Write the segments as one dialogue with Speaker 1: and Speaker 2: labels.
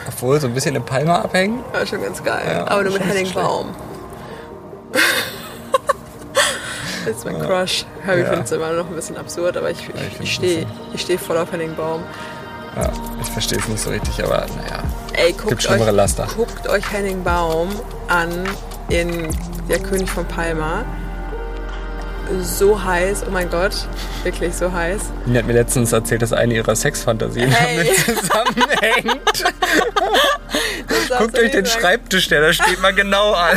Speaker 1: Obwohl, so ein bisschen in Palma abhängen.
Speaker 2: War schon ganz geil.
Speaker 1: Ja,
Speaker 2: aber nur mit
Speaker 1: schon
Speaker 2: Henning
Speaker 1: nicht
Speaker 2: Baum. Das ist mein Crush. Herbie findet es immer noch ein bisschen absurd, aber ich stehe voll auf Henning Baum.
Speaker 1: Ja, ich verstehe es nicht so richtig, aber naja.
Speaker 2: Ey,
Speaker 1: gibt schlimmere Laster.
Speaker 2: Guckt euch Henning Baum an in Der König von Palma. So heiß, oh mein Gott, wirklich so heiß.
Speaker 1: Die hat mir letztens erzählt, dass eine ihrer Sexfantasien damit zusammenhängt. Guckt euch den Schreibtisch, der da steht, mal genau an.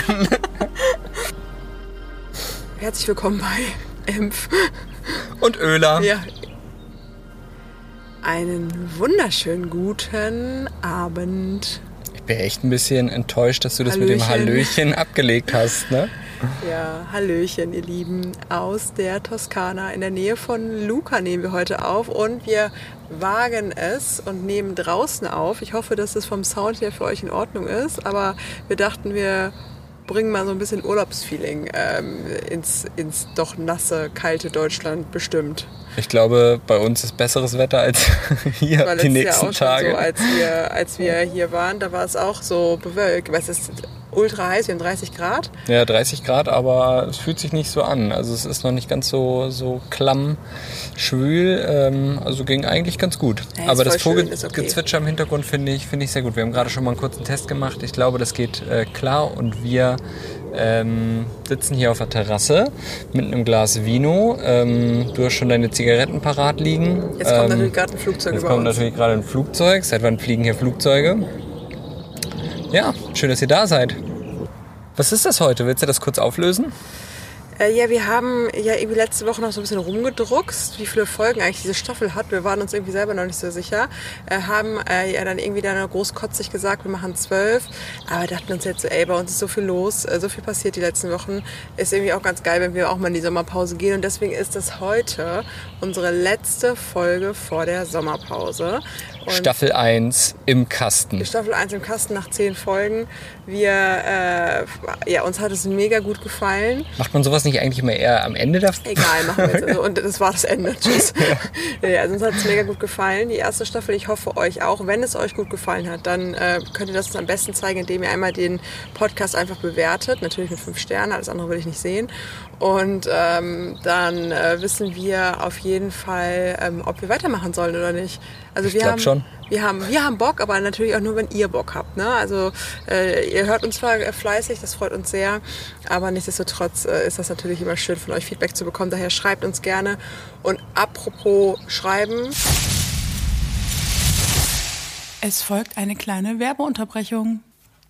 Speaker 2: Herzlich willkommen bei Empf.
Speaker 1: Und Öler.
Speaker 2: Ja. Einen wunderschönen guten Abend.
Speaker 1: Ich bin echt ein bisschen enttäuscht, dass du das mit dem Hallöchen abgelegt hast, ne?
Speaker 2: Ja, Hallöchen, ihr Lieben, aus der Toskana. In der Nähe von Lucca nehmen wir heute auf und wir wagen es und nehmen draußen auf. Ich hoffe, dass es vom Sound her für euch in Ordnung ist, aber wir dachten, wir bringen mal so ein bisschen Urlaubsfeeling ins doch nasse, kalte Deutschland bestimmt.
Speaker 1: Ich glaube, bei uns ist besseres Wetter als hier die nächsten Tage.
Speaker 2: So, als wir hier waren, da war es auch so bewölkt. Es ist ultra heiß, wir haben 30 Grad. Ja, 30 Grad, aber es fühlt sich nicht so an. Also es ist noch nicht ganz so klamm, schwül. Also ging eigentlich ganz gut. Ja, aber das Vogelgezwitscher im Hintergrund finde ich sehr gut. Wir haben gerade schon mal einen kurzen Test gemacht. Ich glaube, das geht klar und wir sitzen hier auf der Terrasse mit einem Glas Vino. Du hast schon deine Zigaretten parat liegen. Jetzt kommt natürlich gerade ein Flugzeug über uns.
Speaker 1: Jetzt kommt natürlich gerade ein Flugzeug. Seit wann fliegen hier Flugzeuge? Ja, schön, dass ihr da seid. Was ist das heute? Willst du das kurz auflösen?
Speaker 2: Ja, wir haben ja irgendwie letzte Woche noch so ein bisschen rumgedruckst, wie viele Folgen eigentlich diese Staffel hat. Wir waren uns irgendwie selber noch nicht so sicher. Haben ja dann irgendwie dann großkotzig gesagt, wir machen 12. Aber dachten uns jetzt so, ey, bei uns ist so viel los, so viel passiert die letzten Wochen. Ist irgendwie auch ganz geil, wenn wir auch mal in die Sommerpause gehen. Und deswegen ist das heute unsere letzte Folge vor der Sommerpause. Und
Speaker 1: Staffel 1 im Kasten.
Speaker 2: Staffel 1 im Kasten nach 10 Folgen. Uns hat es mega gut gefallen.
Speaker 1: Macht man sowas nicht eigentlich immer eher am Ende der
Speaker 2: Folge? Egal, machen wir jetzt. Also, und das war das Ende. Tschüss. Ja, also uns hat es mega gut gefallen, die erste Staffel. Ich hoffe euch auch. Wenn es euch gut gefallen hat, dann könnt ihr das uns am besten zeigen, indem ihr einmal den Podcast einfach bewertet. Natürlich mit 5 Sternen, alles andere will ich nicht sehen. Und dann wissen wir auf jeden Fall, ob wir weitermachen sollen oder nicht. Also wir haben Bock, aber natürlich auch nur, wenn ihr Bock habt. Ne? Also ihr hört uns zwar fleißig, das freut uns sehr, aber nichtsdestotrotz ist das natürlich immer schön, von euch Feedback zu bekommen. Daher schreibt uns gerne. Und apropos Schreiben. Es folgt eine kleine Werbeunterbrechung.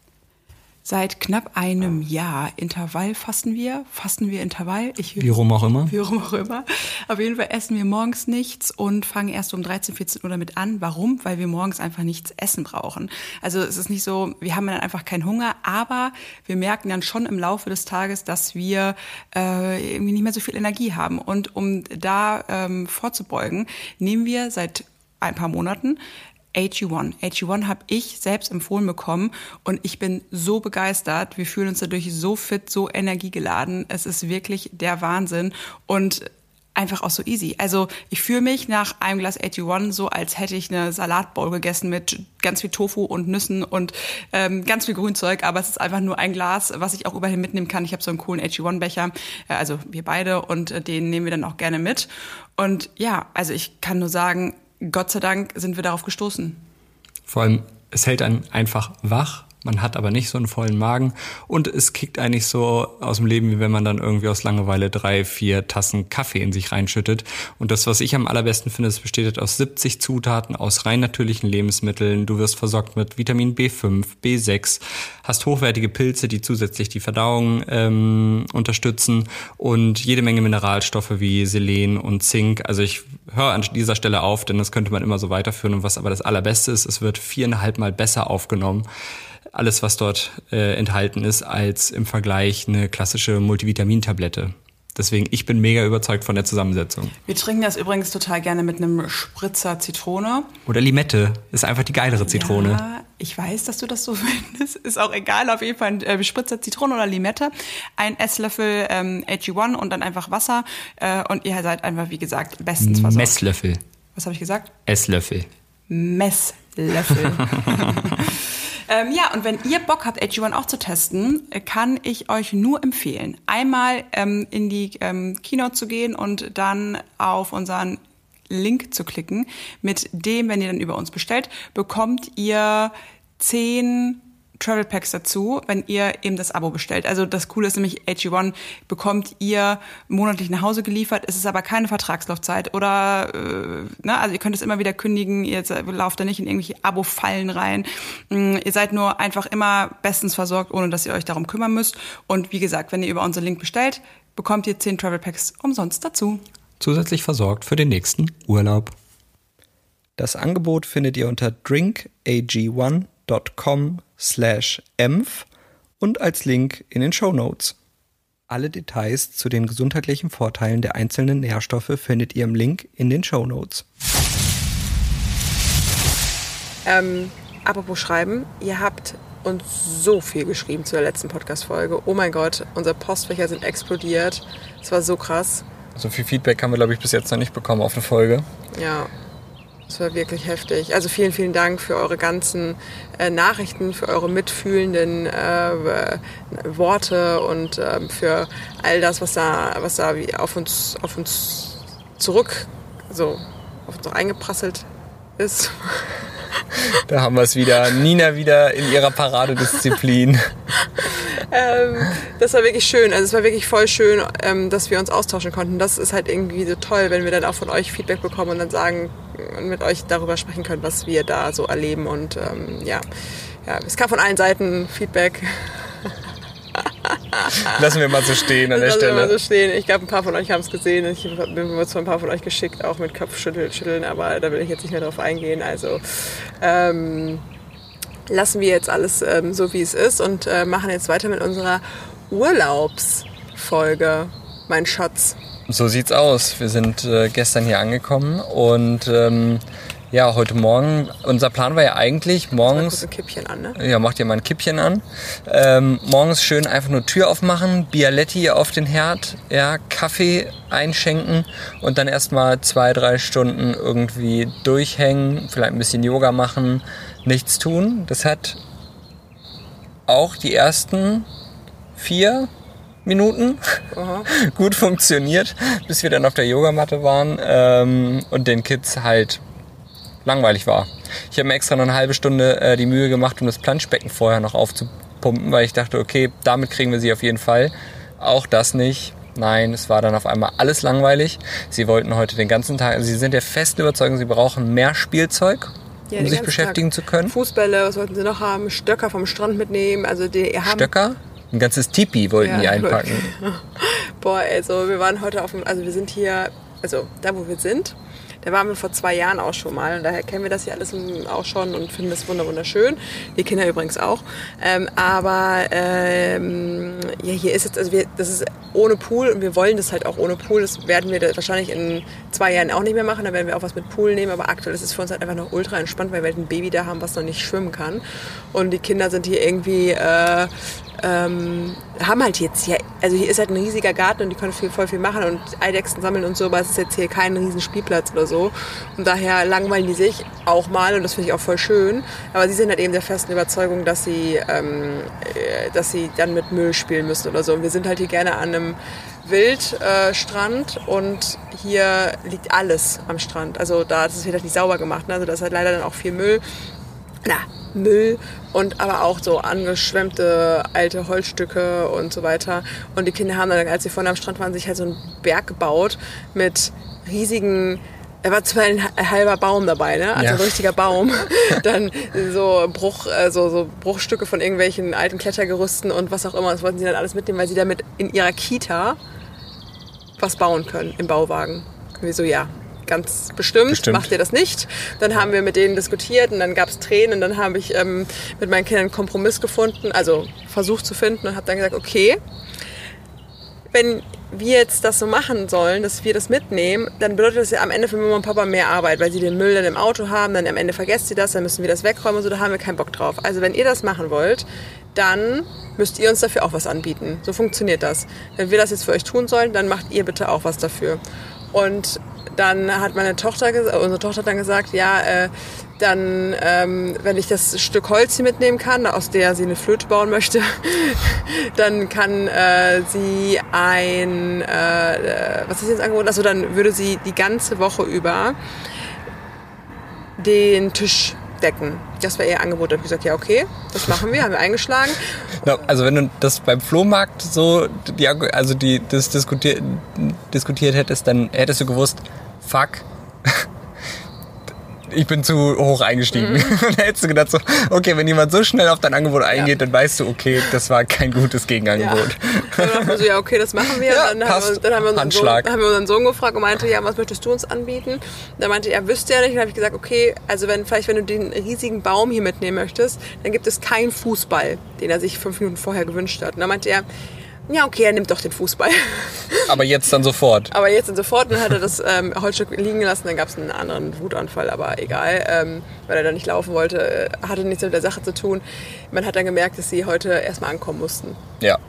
Speaker 2: Seit knapp einem Jahr fasten wir Intervall.
Speaker 1: Wie rum auch immer.
Speaker 2: Auf jeden Fall essen wir morgens nichts und fangen erst um 13, 14 Uhr damit an. Warum? Weil wir morgens einfach nichts essen brauchen. Also es ist nicht so, wir haben dann einfach keinen Hunger, aber wir merken dann schon im Laufe des Tages, dass wir irgendwie nicht mehr so viel Energie haben. Und um da vorzubeugen, nehmen wir seit ein paar Monaten AG1. AG1 habe ich selbst empfohlen bekommen und ich bin so begeistert. Wir fühlen uns dadurch so fit, so energiegeladen. Es ist wirklich der Wahnsinn und einfach auch so easy. Also ich fühle mich nach einem Glas AG1 so, als hätte ich eine Salatbowl gegessen mit ganz viel Tofu und Nüssen und ganz viel Grünzeug. Aber es ist einfach nur ein Glas, was ich auch überall mitnehmen kann. Ich habe so einen coolen AG1-Becher, also wir beide, und den nehmen wir dann auch gerne mit. Und ja, also ich kann nur sagen, Gott sei Dank sind wir darauf gestoßen.
Speaker 1: Vor allem, es hält einen einfach wach. Man hat aber nicht so einen vollen Magen und es kickt eigentlich so aus dem Leben, wie wenn man dann irgendwie aus Langeweile 3, 4 Tassen Kaffee in sich reinschüttet. Und das, was ich am allerbesten finde, es besteht aus 70 Zutaten aus rein natürlichen Lebensmitteln. Du wirst versorgt mit Vitamin B5, B6, hast hochwertige Pilze, die zusätzlich die Verdauung unterstützen und jede Menge Mineralstoffe wie Selen und Zink. Also ich höre an dieser Stelle auf, denn das könnte man immer so weiterführen. Und was aber das Allerbeste ist, es wird 4,5 Mal besser aufgenommen. Alles, was dort enthalten ist, als im Vergleich eine klassische Multivitamintablette. Deswegen, ich bin mega überzeugt von der Zusammensetzung.
Speaker 2: Wir trinken das übrigens total gerne mit einem Spritzer Zitrone.
Speaker 1: Oder Limette, ist einfach die geilere Zitrone.
Speaker 2: Ja, ich weiß, dass du das so findest. Ist auch egal, auf jeden Fall ein Spritzer Zitrone oder Limette. Ein Esslöffel AG1 und dann einfach Wasser. Und ihr seid einfach, wie gesagt, bestens versorgt.
Speaker 1: Messlöffel.
Speaker 2: Was habe ich gesagt?
Speaker 1: Esslöffel.
Speaker 2: Messlöffel. Ja, und wenn ihr Bock habt, AG1 auch zu testen, kann ich euch nur empfehlen, einmal in die Keynote zu gehen und dann auf unseren Link zu klicken. Mit dem, wenn ihr dann über uns bestellt, bekommt ihr 10 Travel Packs dazu, wenn ihr eben das Abo bestellt. Also das Coole ist nämlich, AG1 bekommt ihr monatlich nach Hause geliefert. Es ist aber keine Vertragslaufzeit oder, also ihr könnt es immer wieder kündigen. Ihr lauft da nicht in irgendwelche Abo-Fallen rein. Ihr seid nur einfach immer bestens versorgt, ohne dass ihr euch darum kümmern müsst. Und wie gesagt, wenn ihr über unseren Link bestellt, bekommt ihr 10 Travel Packs umsonst dazu.
Speaker 1: Zusätzlich versorgt für den nächsten Urlaub. Das Angebot findet ihr unter drinkag1.com/empf und als Link in den Shownotes. Alle Details zu den gesundheitlichen Vorteilen der einzelnen Nährstoffe findet ihr im Link in den Shownotes.
Speaker 3: Apropos Schreiben, ihr habt uns so viel geschrieben zu der letzten Podcast-Folge. Oh mein Gott, unsere Postfächer sind explodiert. Es war so krass.
Speaker 1: So viel Feedback haben wir, glaube ich, bis jetzt noch nicht bekommen auf eine Folge.
Speaker 3: Ja. Das war wirklich heftig. Also vielen, vielen Dank für eure ganzen Nachrichten, für eure mitfühlenden Worte und für all das, was da wie auf uns zurück, so auf uns eingeprasselt ist.
Speaker 1: Da haben wir es wieder. Nina wieder in ihrer Paradedisziplin.
Speaker 3: Das war wirklich schön. Also es war wirklich voll schön, dass wir uns austauschen konnten. Das ist halt irgendwie so toll, wenn wir dann auch von euch Feedback bekommen und dann sagen und mit euch darüber sprechen können, was wir da so erleben. Und ja, es kam von allen Seiten Feedback.
Speaker 1: Lassen wir mal so stehen an der Stelle.
Speaker 3: Mal so stehen. Ich glaube, ein paar von euch haben es gesehen. Ich bin mir zwar ein paar von euch geschickt, auch mit Kopfschütteln, aber da will ich jetzt nicht mehr drauf eingehen. Also lassen wir jetzt alles so, wie es ist und machen jetzt weiter mit unserer Urlaubsfolge, mein Schatz.
Speaker 1: So sieht's aus. Wir sind gestern hier angekommen und heute Morgen, unser Plan war ja eigentlich morgens...
Speaker 3: Ein Kippchen an, ne?
Speaker 1: Ja, macht ihr mal ein Kippchen an. Morgens schön einfach nur Tür aufmachen, Bialetti auf den Herd, ja, Kaffee einschenken und dann erstmal 2-3 Stunden irgendwie durchhängen, vielleicht ein bisschen Yoga machen, nichts tun. Das hat auch die ersten 4 Minuten gut funktioniert, bis wir dann auf der Yogamatte waren und den Kids halt langweilig war. Ich habe mir extra noch eine halbe Stunde die Mühe gemacht, um das Planschbecken vorher noch aufzupumpen, weil ich dachte, okay, damit kriegen wir sie auf jeden Fall. Auch das nicht. Nein, es war dann auf einmal alles langweilig. Sie wollten heute den ganzen Tag, also sie sind der festen Überzeugung, sie brauchen mehr Spielzeug, um sich beschäftigen zu können.
Speaker 3: Fußbälle, was wollten sie noch haben? Stöcker vom Strand mitnehmen. Also
Speaker 1: Stöcker? Ein ganzes Tipi wollten die einpacken.
Speaker 3: Boah, also wir waren heute wir sind hier, also da wo wir sind, da waren wir vor 2 Jahren auch schon mal und daher kennen wir das hier alles auch schon und finden das wunderschön. Die Kinder übrigens auch. Hier ist jetzt, das ist ohne Pool und wir wollen das halt auch ohne Pool. Das werden wir wahrscheinlich in 2 Jahren auch nicht mehr machen. Da werden wir auch was mit Pool nehmen, aber aktuell ist es für uns halt einfach noch ultra entspannt, weil wir halt ein Baby da haben, was noch nicht schwimmen kann. Und die Kinder sind hier irgendwie... haben halt jetzt hier, also hier ist halt ein riesiger Garten und die können voll viel machen und Eidechsen sammeln und so, aber es ist jetzt hier kein riesen Spielplatz oder so und daher langweilen die sich auch mal und das finde ich auch voll schön, aber sie sind halt eben der festen Überzeugung, dass sie dann mit Müll spielen müssen oder so und wir sind halt hier gerne an einem Wildstrand und hier liegt alles am Strand, also da ist es vielleicht nicht sauber gemacht, ne? Also da ist halt leider dann auch viel Müll und aber auch so angeschwemmte alte Holzstücke und so weiter. Und die Kinder haben dann, als sie vorne am Strand waren, sich halt so einen Berg gebaut mit riesigen, da war zwar ein halber Baum dabei, ne? Also ein richtiger Baum. Dann so Bruchstücke von irgendwelchen alten Klettergerüsten und was auch immer. Das wollten sie dann alles mitnehmen, weil sie damit in ihrer Kita was bauen können im Bauwagen. Und wir so, ja. Ganz bestimmt, macht ihr das nicht. Dann haben wir mit denen diskutiert und dann gab es Tränen und dann habe ich mit meinen Kindern einen Kompromiss gefunden, also versucht zu finden und habe dann gesagt, okay, wenn wir jetzt das so machen sollen, dass wir das mitnehmen, dann bedeutet das ja am Ende für Mama und Papa mehr Arbeit, weil sie den Müll dann im Auto haben, dann am Ende vergesst ihr das, dann müssen wir das wegräumen und so, da haben wir keinen Bock drauf. Also wenn ihr das machen wollt, dann müsst ihr uns dafür auch was anbieten. So funktioniert das. Wenn wir das jetzt für euch tun sollen, dann macht ihr bitte auch was dafür. Und dann hat unsere Tochter hat dann gesagt, ja, dann, wenn ich das Stück Holz hier mitnehmen kann, aus der sie eine Flöte bauen möchte, dann kann sie was ist jetzt angeboten? Also dann würde sie die ganze Woche über den Tisch decken. Das war ihr Angebot. Da habe ich gesagt, ja okay, das machen wir, haben wir eingeschlagen.
Speaker 1: Also wenn du das beim Flohmarkt so das diskutiert hättest, dann hättest du gewusst, fuck, ich bin zu hoch eingestiegen. Dann hättest du gedacht so, okay, wenn jemand so schnell auf dein Angebot eingeht, dann weißt du, okay, das war kein gutes Gegenangebot.
Speaker 3: Ja. Dann dachten wir so, ja okay, das machen wir.
Speaker 1: Ja,
Speaker 3: dann haben wir unseren Sohn gefragt und meinte, ja, was möchtest du uns anbieten? Dann meinte er, wüsste er nicht. Dann habe ich gesagt, okay, also wenn du den riesigen Baum hier mitnehmen möchtest, dann gibt es keinen Fußball, den er sich 5 Minuten vorher gewünscht hat. Und dann meinte er, ja, okay, er nimmt doch den Fußball.
Speaker 1: Aber jetzt dann sofort.
Speaker 3: Dann hat er das Holzstück liegen gelassen, dann gab es einen anderen Wutanfall, aber egal, weil er da nicht laufen wollte, hatte nichts mit der Sache zu tun. Man hat dann gemerkt, dass sie heute erstmal ankommen mussten.
Speaker 1: Ja.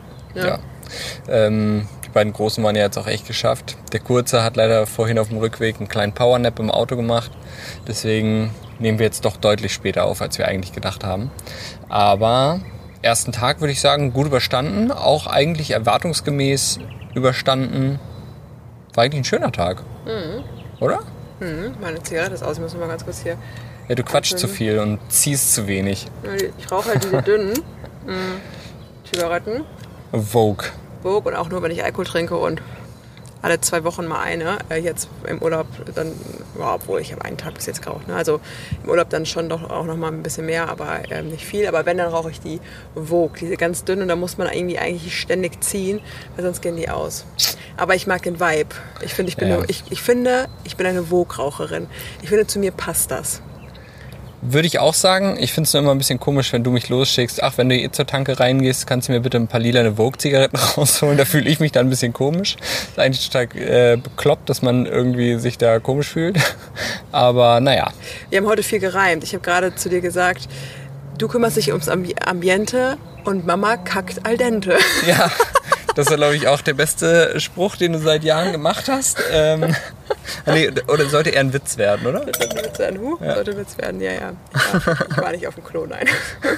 Speaker 1: Die beiden Großen waren ja jetzt auch echt geschafft. Der Kurze hat leider vorhin auf dem Rückweg einen kleinen Powernap im Auto gemacht. Deswegen nehmen wir jetzt doch deutlich später auf, als wir eigentlich gedacht haben. Aber ersten Tag würde ich sagen, gut überstanden. Auch eigentlich erwartungsgemäß überstanden. War eigentlich ein schöner Tag. Oder?
Speaker 3: Meine Zigarette ist aus. Ich muss mal ganz kurz hier...
Speaker 1: Ja, du quatschst zu viel und ziehst zu wenig.
Speaker 3: Ich rauche halt diese dünnen Zigaretten.
Speaker 1: Vogue
Speaker 3: und auch nur, wenn ich Alkohol trinke und alle 2 Wochen mal eine. Jetzt im Urlaub dann, ja, obwohl ich habe einen Tag bis jetzt geraucht. Ne? Also im Urlaub dann schon doch auch noch mal ein bisschen mehr, aber nicht viel. Aber wenn, dann rauche ich die Vogue, diese ganz dünn. Und da muss man irgendwie eigentlich ständig ziehen, weil sonst gehen die aus. Aber ich mag den Vibe. Ich finde, ich bin eine Vogue-Raucherin. Ich finde, zu mir passt das.
Speaker 1: Würde ich auch sagen. Ich finde es nur immer ein bisschen komisch, wenn du mich losschickst. Ach, wenn du zur Tanke reingehst, kannst du mir bitte ein paar lilane Vogue-Zigaretten rausholen. Da fühle ich mich dann ein bisschen komisch. Ist eigentlich total bekloppt, dass man irgendwie sich da komisch fühlt. Aber naja.
Speaker 3: Wir haben heute viel gereimt. Ich habe gerade zu dir gesagt, du kümmerst dich ums Ambiente und Mama kackt al dente.
Speaker 1: Ja, das war, glaube ich, auch der beste Spruch, den du seit Jahren gemacht hast. Oder sollte eher ein Witz werden, oder?
Speaker 3: Sollte ein Witz werden, ja. Sollte ein Witz werden, ja. Ich war nicht auf dem Klo, nein.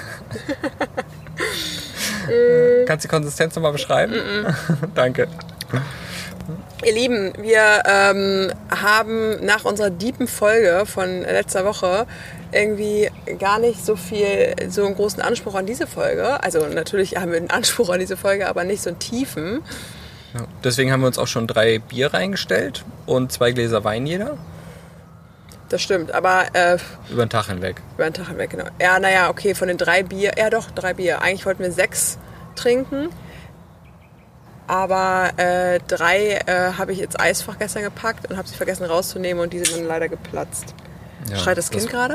Speaker 1: Kannst du die Konsistenz nochmal beschreiben? Danke.
Speaker 3: Ihr Lieben, wir haben nach unserer deepen Folge von letzter Woche irgendwie gar nicht so einen großen Anspruch an diese Folge. Also natürlich haben wir einen Anspruch an diese Folge, aber nicht so einen tiefen.
Speaker 1: Ja, deswegen haben wir uns auch schon 3 Bier reingestellt und 2 Gläser Wein jeder.
Speaker 3: Das stimmt, aber...
Speaker 1: über den Tag hinweg.
Speaker 3: Über den Tag hinweg, genau. Ja, naja, okay, von den 3 Bier... Ja doch, 3 Bier. Eigentlich wollten wir 6 trinken. Aber 3 habe ich ins Eisfach gestern gepackt und habe sie vergessen rauszunehmen und die sind dann leider geplatzt. Ja, schreit das Kind gerade?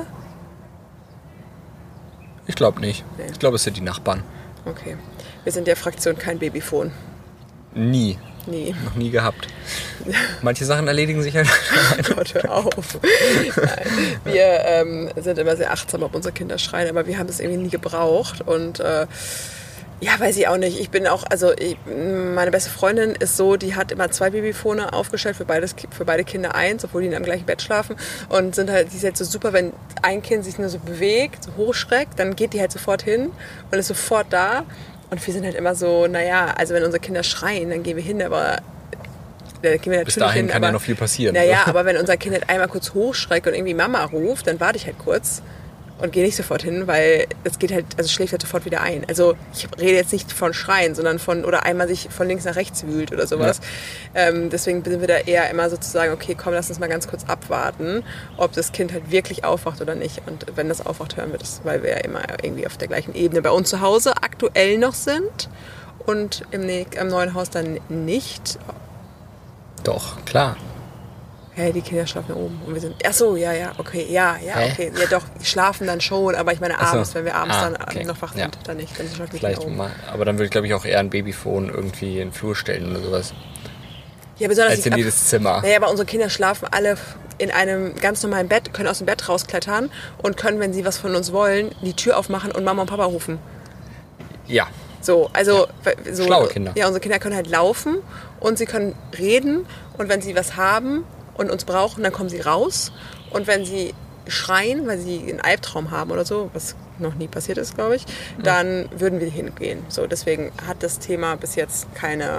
Speaker 1: Ich glaube nicht. Nee. Ich glaube, es sind die Nachbarn.
Speaker 3: Okay. Wir sind der Fraktion kein Babyphone.
Speaker 1: Nie. Noch nie gehabt. Manche Sachen erledigen sich halt.
Speaker 3: Gott, hör auf. Nein. Wir sind immer sehr achtsam, ob unsere Kinder schreien, aber wir haben es irgendwie nie gebraucht. Und ja, weiß ich auch nicht. Ich bin auch, meine beste Freundin ist so, die hat immer 2 Babyphone aufgestellt, für beide Kinder 1, obwohl die in einem gleichen Bett schlafen. Und die ist halt so super, wenn ein Kind sich nur so bewegt, so hochschreckt, dann geht die halt sofort hin und ist sofort da. Und wir sind halt immer so, naja, also wenn unsere Kinder schreien, dann gehen wir hin, aber da gehen wir natürlich
Speaker 1: bis dahin
Speaker 3: hin,
Speaker 1: kann ja noch viel passieren.
Speaker 3: Naja, aber wenn unser Kind halt einmal kurz hochschreckt und irgendwie Mama ruft, dann warte ich halt kurz und gehe nicht sofort hin, weil es geht halt, also schläft halt sofort wieder ein. Also ich rede jetzt nicht von Schreien, sondern oder einmal sich von links nach rechts wühlt oder sowas. Ja. Deswegen sind wir da eher immer sozusagen, okay, komm, lass uns mal ganz kurz abwarten, ob das Kind halt wirklich aufwacht oder nicht. Und wenn das aufwacht, hören wir das, weil wir ja immer irgendwie auf der gleichen Ebene bei uns zu Hause aktuell noch sind und im neuen Haus dann nicht.
Speaker 1: Doch, klar.
Speaker 3: Hey, die Kinder schlafen da oben und wir sind, ach so, ja, okay, ja, okay, ja doch, die schlafen dann schon, aber ich meine abends, wenn wir abends noch wach sind, dann nicht, dann schlafen die
Speaker 1: Vielleicht
Speaker 3: Kinder
Speaker 1: mal, aber dann würde ich, glaube ich, auch eher ein Babyphone irgendwie in den Flur stellen oder sowas.
Speaker 3: Ja, besonders
Speaker 1: als in jedes Zimmer.
Speaker 3: Naja, aber unsere Kinder schlafen alle in einem ganz normalen Bett, können aus dem Bett rausklettern und können, wenn sie was von uns wollen, die Tür aufmachen und Mama und Papa rufen.
Speaker 1: Ja.
Speaker 3: So, also so,
Speaker 1: Schlaue Kinder.
Speaker 3: Ja, unsere Kinder können halt laufen und sie können reden und wenn sie was haben und uns brauchen, dann kommen sie raus und wenn sie schreien, weil sie einen Albtraum haben oder so, was noch nie passiert ist, glaube ich, dann würden wir hingehen. So, deswegen hat das Thema bis jetzt keine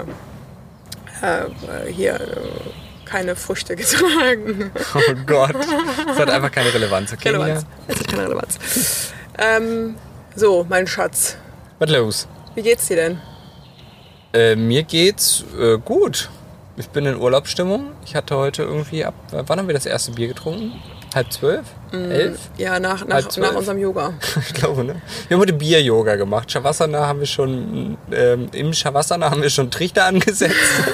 Speaker 3: Früchte getragen.
Speaker 1: Oh Gott, das hat einfach keine Relevanz. Okay,
Speaker 3: Relevanz. Es hat keine Relevanz. So, mein Schatz.
Speaker 1: Was los?
Speaker 3: Wie geht's dir denn?
Speaker 1: Mir geht's gut. Ich bin in Urlaubsstimmung. Ich hatte heute irgendwie wann haben wir das erste Bier getrunken? 11:30? 11?
Speaker 3: Ja, nach unserem Yoga.
Speaker 1: Ich glaube, ne? Wir haben heute Bier-Yoga gemacht. Shavasana haben wir schon, im Shavasana haben wir schon Trichter angesetzt.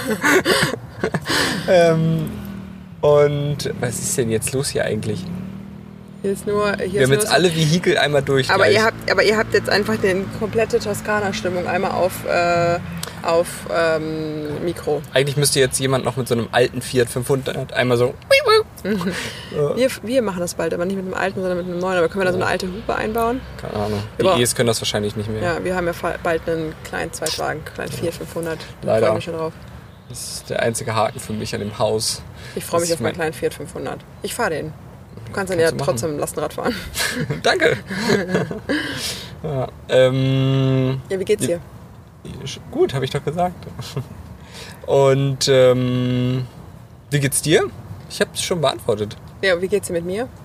Speaker 1: Und was ist denn jetzt los hier eigentlich? Wir haben jetzt alle Vehikel einmal durch.
Speaker 3: Aber ihr habt jetzt einfach die komplette Toskana-Stimmung einmal auf Mikro.
Speaker 1: Eigentlich müsste jetzt jemand noch mit so einem alten Fiat 500 einmal so...
Speaker 3: Wir machen das bald, aber nicht mit einem alten, sondern mit einem neuen. Aber können wir da so eine alte Hupe einbauen?
Speaker 1: Keine Ahnung. Die E's können das wahrscheinlich nicht mehr.
Speaker 3: Ja, wir haben ja bald einen kleinen Zweitwagen, kleinen Fiat 500. Da
Speaker 1: Leider.
Speaker 3: freue ich mich schon drauf.
Speaker 1: Das ist der einzige Haken für mich an dem Haus.
Speaker 3: Ich freue mich auf meinen kleinen Fiat 500. Ich fahre den. Du kannst dann ja trotzdem Lastenrad fahren.
Speaker 1: Danke. Ja,
Speaker 3: wie geht's dir?
Speaker 1: Gut, habe ich doch gesagt. Und wie geht's dir? Ich habe es schon beantwortet.
Speaker 3: Ja, wie geht's dir mit mir?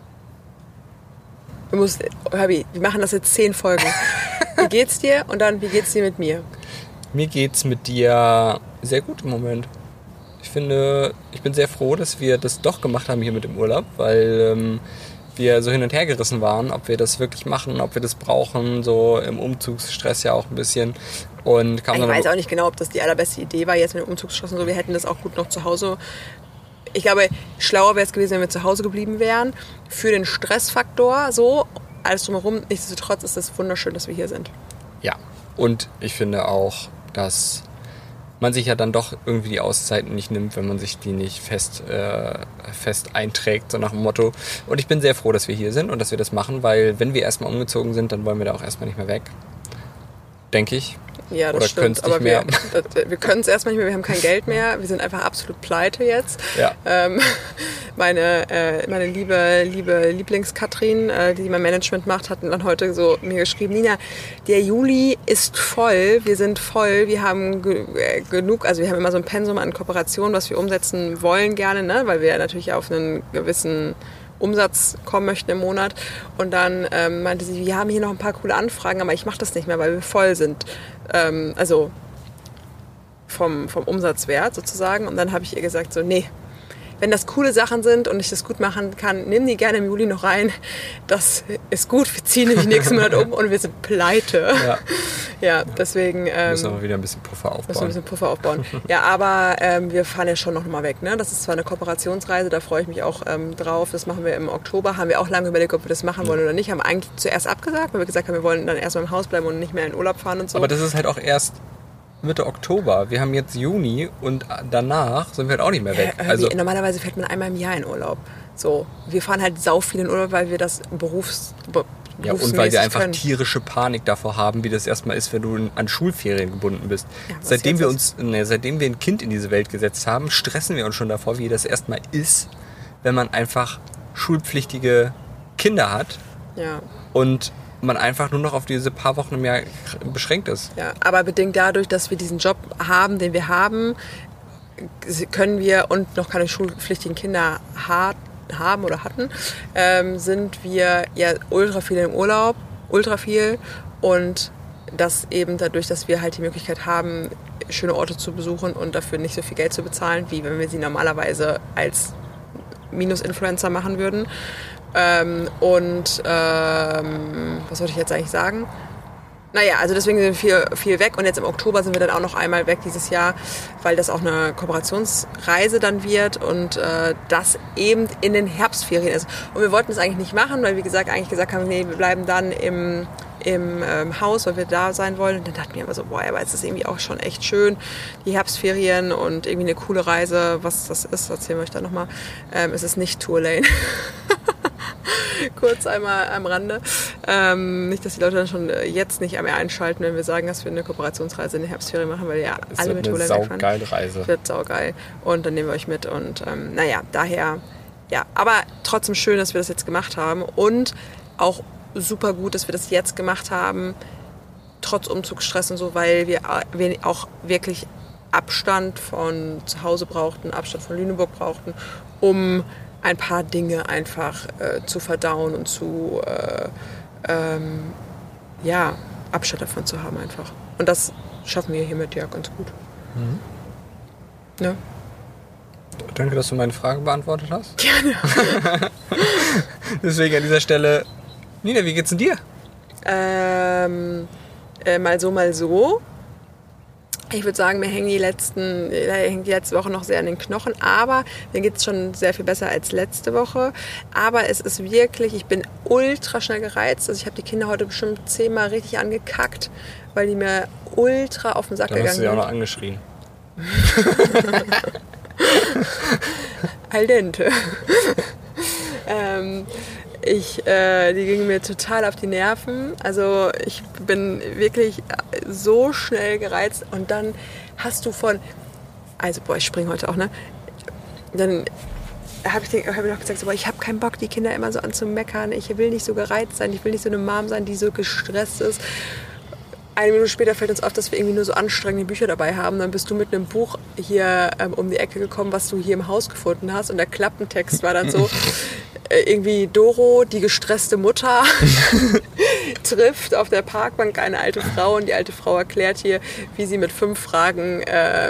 Speaker 3: Habi, wir machen das jetzt 10 Folgen. Wie geht's dir? Und dann, wie geht's dir mit mir?
Speaker 1: Mir geht's mit dir sehr gut im Moment. Ich bin sehr froh, dass wir das doch gemacht haben hier mit dem Urlaub, weil wir so hin und her gerissen waren, ob wir das wirklich machen, ob wir das brauchen, so im Umzugsstress ja auch ein bisschen. Und
Speaker 3: ich weiß auch nicht genau, ob das die allerbeste Idee war, jetzt mit dem Umzugsstress und so. Wir hätten das auch gut noch zu Hause. Ich glaube, schlauer wäre es gewesen, wenn wir zu Hause geblieben wären. Für den Stressfaktor, so, alles drumherum. Nichtsdestotrotz ist es wunderschön, dass wir hier sind.
Speaker 1: Ja, und ich finde auch, dass man sich ja dann doch irgendwie die Auszeiten nicht nimmt, wenn man sich die nicht fest einträgt, so nach dem Motto. Und ich bin sehr froh, dass wir hier sind und dass wir das machen, weil wenn wir erstmal umgezogen sind, dann wollen wir da auch erstmal nicht mehr weg. Denke ich.
Speaker 3: Ja, das stimmt, aber wir können es erstmal nicht mehr, wir haben kein Geld mehr, wir sind einfach absolut pleite jetzt.
Speaker 1: Ja.
Speaker 3: Meine liebe Lieblings-Katrin, die mein Management macht, hat dann heute so mir geschrieben, Nina, der Juli ist voll, wir sind voll, wir haben genug, also wir haben immer so ein Pensum an Kooperationen, was wir umsetzen wollen gerne, ne? Weil wir natürlich auf einen gewissen Umsatz kommen möchten im Monat. Und dann meinte sie, wir haben hier noch ein paar coole Anfragen, aber ich mache das nicht mehr, weil wir voll sind. Also vom Umsatzwert sozusagen. Und dann habe ich ihr gesagt, so, nee, wenn das coole Sachen sind und ich das gut machen kann, nimm die gerne im Juli noch rein. Das ist gut, wir ziehen nämlich nächsten Monat um und wir sind pleite. Ja, deswegen...
Speaker 1: müssen wir wieder ein bisschen Puffer aufbauen.
Speaker 3: Ja, aber wir fahren ja schon noch mal weg. Ne? Das ist zwar eine Kooperationsreise, da freue ich mich auch drauf. Das machen wir im Oktober. Haben wir auch lange überlegt, ob wir das machen wollen oder nicht. Haben eigentlich zuerst abgesagt, weil wir gesagt haben, wir wollen dann erstmal im Haus bleiben und nicht mehr in Urlaub fahren und so.
Speaker 1: Aber das ist halt auch erst Mitte Oktober. Wir haben jetzt Juni und danach sind wir halt auch nicht mehr weg.
Speaker 3: Also normalerweise fährt man einmal im Jahr in Urlaub. So, wir fahren halt sau viel in Urlaub, weil wir das
Speaker 1: ja, und weil wir einfach tierische Panik davor haben, wie das erstmal ist, wenn du an Schulferien gebunden bist. Ja, seitdem wir ein Kind in diese Welt gesetzt haben, stressen wir uns schon davor, wie das erstmal ist, wenn man einfach schulpflichtige Kinder hat.
Speaker 3: Ja.
Speaker 1: Und man einfach nur noch auf diese paar Wochen im Jahr beschränkt ist.
Speaker 3: Ja, aber bedingt dadurch, dass wir diesen Job haben, den wir haben, können wir und noch keine schulpflichtigen Kinder haben oder hatten, sind wir ja ultra viel im Urlaub, und das eben dadurch, dass wir halt die Möglichkeit haben, schöne Orte zu besuchen und dafür nicht so viel Geld zu bezahlen, wie wenn wir sie normalerweise als Minus-Influencer machen würden. Was wollte ich jetzt eigentlich sagen? Naja, also deswegen sind wir viel weg und jetzt im Oktober sind wir dann auch noch einmal weg dieses Jahr, weil das auch eine Kooperationsreise dann wird und das eben in den Herbstferien ist. Und wir wollten das eigentlich nicht machen, weil wir eigentlich gesagt haben, nee, wir bleiben dann im Haus, weil wir da sein wollen. Und dann dachten wir immer so, boah, aber es ist irgendwie auch schon echt schön, die Herbstferien und irgendwie eine coole Reise. Was das ist, erzählen wir euch dann nochmal. Es ist nicht Tourlane. Kurz einmal am Rande. Nicht, dass die Leute dann schon jetzt nicht mehr einschalten, wenn wir sagen, dass wir eine Kooperationsreise in der Herbstferien machen, weil ja
Speaker 1: Es
Speaker 3: alle
Speaker 1: wird
Speaker 3: mit
Speaker 1: eine
Speaker 3: Tourland wegfahren.
Speaker 1: saugeile Reise.
Speaker 3: Wird saugeil. Und dann nehmen wir euch mit. Und daher, ja. Aber trotzdem schön, dass wir das jetzt gemacht haben. Und auch super gut, dass wir das jetzt gemacht haben, trotz Umzugsstress und so, weil wir auch wirklich Abstand von zu Hause brauchten, Abstand von Lüneburg brauchten, um ein paar Dinge einfach zu verdauen und zu Abstand davon zu haben einfach. Und das schaffen wir hiermit ja ganz gut. Ne?
Speaker 1: Danke, dass du meine Frage beantwortet hast.
Speaker 3: Gerne.
Speaker 1: Deswegen an dieser Stelle, Nina, wie geht's denn dir?
Speaker 3: Mal so. Ich würde sagen, mir hängt die letzte Woche noch sehr an den Knochen, aber mir geht es schon sehr viel besser als letzte Woche. Aber es ist wirklich, ich bin ultra schnell gereizt. Also ich habe die Kinder heute bestimmt 10-mal richtig angekackt, weil die mir ultra auf den Sack gegangen sind.
Speaker 1: Dann hast du ja auch noch angeschrien.
Speaker 3: Al dente. Die gingen mir total auf die Nerven. Also ich bin wirklich so schnell gereizt. Und dann hast du ich springe heute auch, ne? Dann habe ich noch gesagt, ich habe keinen Bock, die Kinder immer so anzumeckern. Ich will nicht so gereizt sein. Ich will nicht so eine Mom sein, die so gestresst ist. Eine Minute später fällt uns auf, dass wir irgendwie nur so anstrengende Bücher dabei haben. Dann bist du mit einem Buch hier um die Ecke gekommen, was du hier im Haus gefunden hast. Und der Klappentext war dann so, irgendwie Doro, die gestresste Mutter, trifft auf der Parkbank eine alte Frau. Und die alte Frau erklärt hier, wie sie mit 5 Fragen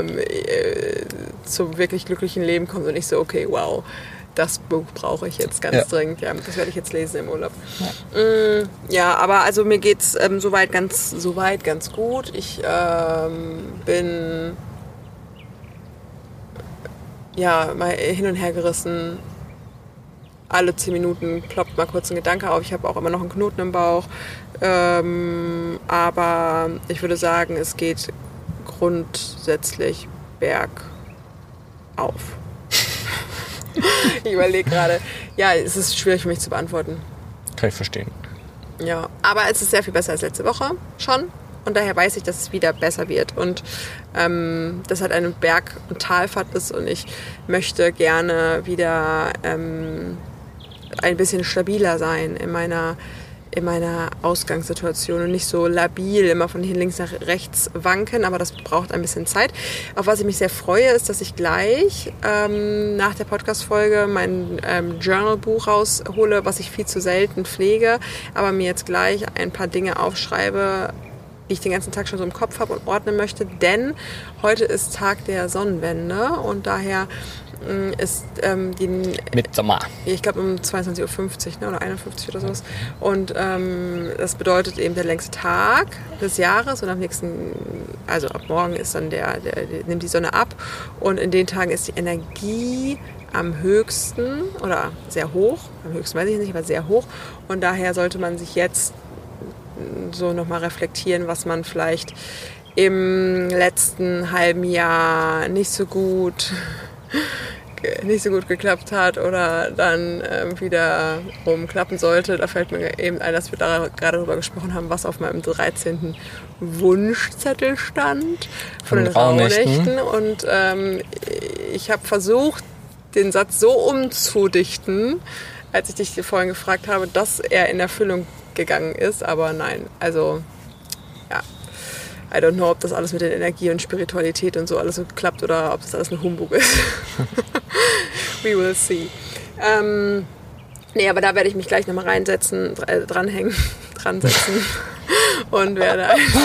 Speaker 3: zum wirklich glücklichen Leben kommt. Und ich so, okay, wow. Das Buch brauche ich jetzt ganz dringend. Ja, das werde ich jetzt lesen im Urlaub. Ja, aber also mir geht's soweit ganz gut. Ich bin mal hin und her gerissen. Alle 10 Minuten ploppt mal kurz ein Gedanke auf. Ich habe auch immer noch einen Knoten im Bauch. Aber ich würde sagen, es geht grundsätzlich bergauf. Ich überlege gerade. Ja, es ist schwierig für mich zu beantworten.
Speaker 1: Kann ich verstehen.
Speaker 3: Ja, aber es ist sehr viel besser als letzte Woche schon. Und daher weiß ich, dass es wieder besser wird. Und dass halt eine Berg- und Talfahrt ist. Und ich möchte gerne wieder ein bisschen stabiler sein in meiner Ausgangssituation und nicht so labil immer von hier links nach rechts wanken, aber das braucht ein bisschen Zeit. Auf was ich mich sehr freue, ist, dass ich gleich nach der Podcast-Folge mein Journal-Buch raushole, was ich viel zu selten pflege, aber mir jetzt gleich ein paar Dinge aufschreibe, die ich den ganzen Tag schon so im Kopf habe und ordnen möchte, denn heute ist Tag der Sonnenwende und daher ist
Speaker 1: Mitsommer.
Speaker 3: Ich glaube um 22.50 Uhr oder 51 oder sowas. Und das bedeutet eben der längste Tag des Jahres und also ab morgen ist dann nimmt die Sonne ab und in den Tagen ist die Energie am höchsten oder sehr hoch. Am höchsten weiß ich nicht, aber sehr hoch. Und daher sollte man sich jetzt so nochmal reflektieren, was man vielleicht im letzten halben Jahr nicht so gut geklappt hat oder dann wieder klappen sollte. Da fällt mir eben ein, dass wir da gerade darüber gesprochen haben, was auf meinem 13. Wunschzettel stand von den Rauhnächten. Und ich habe versucht, den Satz so umzudichten, als ich dich vorhin gefragt habe, dass er in Erfüllung gegangen ist. Aber nein, also ja. I don't know, ob das alles mit der Energie und Spiritualität und so alles so klappt oder ob das alles ein Humbug ist. We will see. Aber da werde ich mich gleich nochmal dransetzen und werde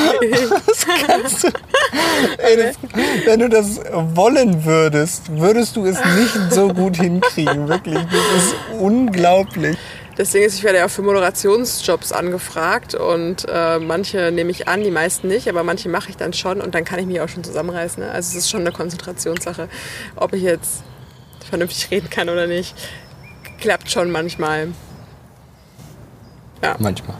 Speaker 1: Wenn du das wollen würdest du es nicht so gut hinkriegen. Wirklich, das ist unglaublich.
Speaker 3: Deswegen ich werde ja auch für Moderationsjobs angefragt und manche nehme ich an, die meisten nicht, aber manche mache ich dann schon und dann kann ich mich auch schon zusammenreißen. Ne? Also es ist schon eine Konzentrationssache, ob ich jetzt vernünftig reden kann oder nicht. Klappt schon manchmal. Ja, manchmal.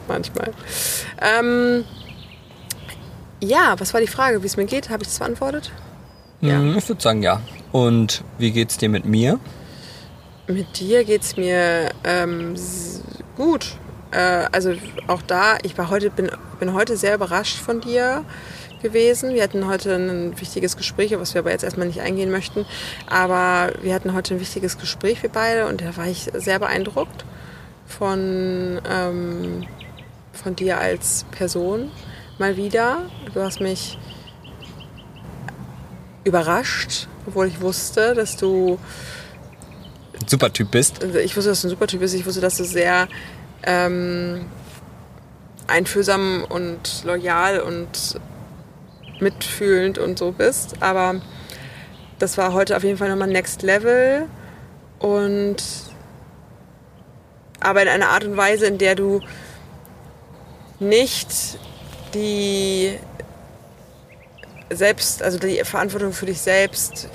Speaker 3: Was war die Frage, wie es mir geht? Habe ich das beantwortet?
Speaker 1: Ja. Ich würde sagen, ja. Und wie geht's dir mit mir?
Speaker 3: Mit dir geht's mir Gut. Also auch da, bin heute sehr überrascht von dir gewesen. Wir hatten heute ein wichtiges Gespräch, auf was wir aber jetzt erstmal nicht eingehen möchten. Aber wir hatten heute ein wichtiges Gespräch, wir beide, und da war ich sehr beeindruckt von dir als Person. Mal wieder. Du hast mich überrascht, obwohl ich wusste, dass du
Speaker 1: ein super Typ bist.
Speaker 3: Ich wusste, dass du ein super Typ bist. Ich wusste, dass du sehr einfühlsam und loyal und mitfühlend und so bist. Aber das war heute auf jeden Fall nochmal Next Level. Aber in einer Art und Weise, in der du nicht die Verantwortung für dich selbst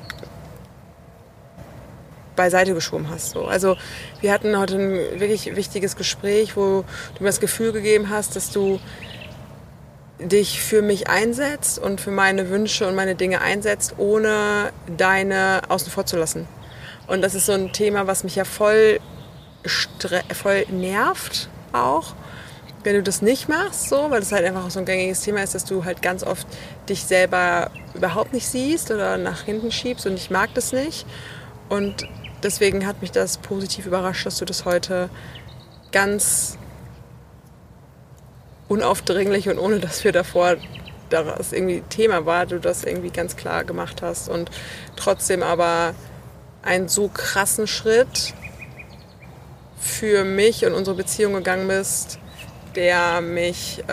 Speaker 3: beiseite geschoben hast. So. Also wir hatten heute ein wirklich wichtiges Gespräch, wo du mir das Gefühl gegeben hast, dass du dich für mich einsetzt und für meine Wünsche und meine Dinge einsetzt, ohne deine außen vor zu lassen. Und das ist so ein Thema, was mich ja voll nervt auch, wenn du das nicht machst, so, weil das halt einfach so ein gängiges Thema ist, dass du halt ganz oft dich selber überhaupt nicht siehst oder nach hinten schiebst, und ich mag das nicht. Und deswegen hat mich das positiv überrascht, dass du das heute ganz unaufdringlich und ohne dass wir davor das irgendwie Thema war, du das irgendwie ganz klar gemacht hast und trotzdem aber einen so krassen Schritt für mich und unsere Beziehung gegangen bist, der mich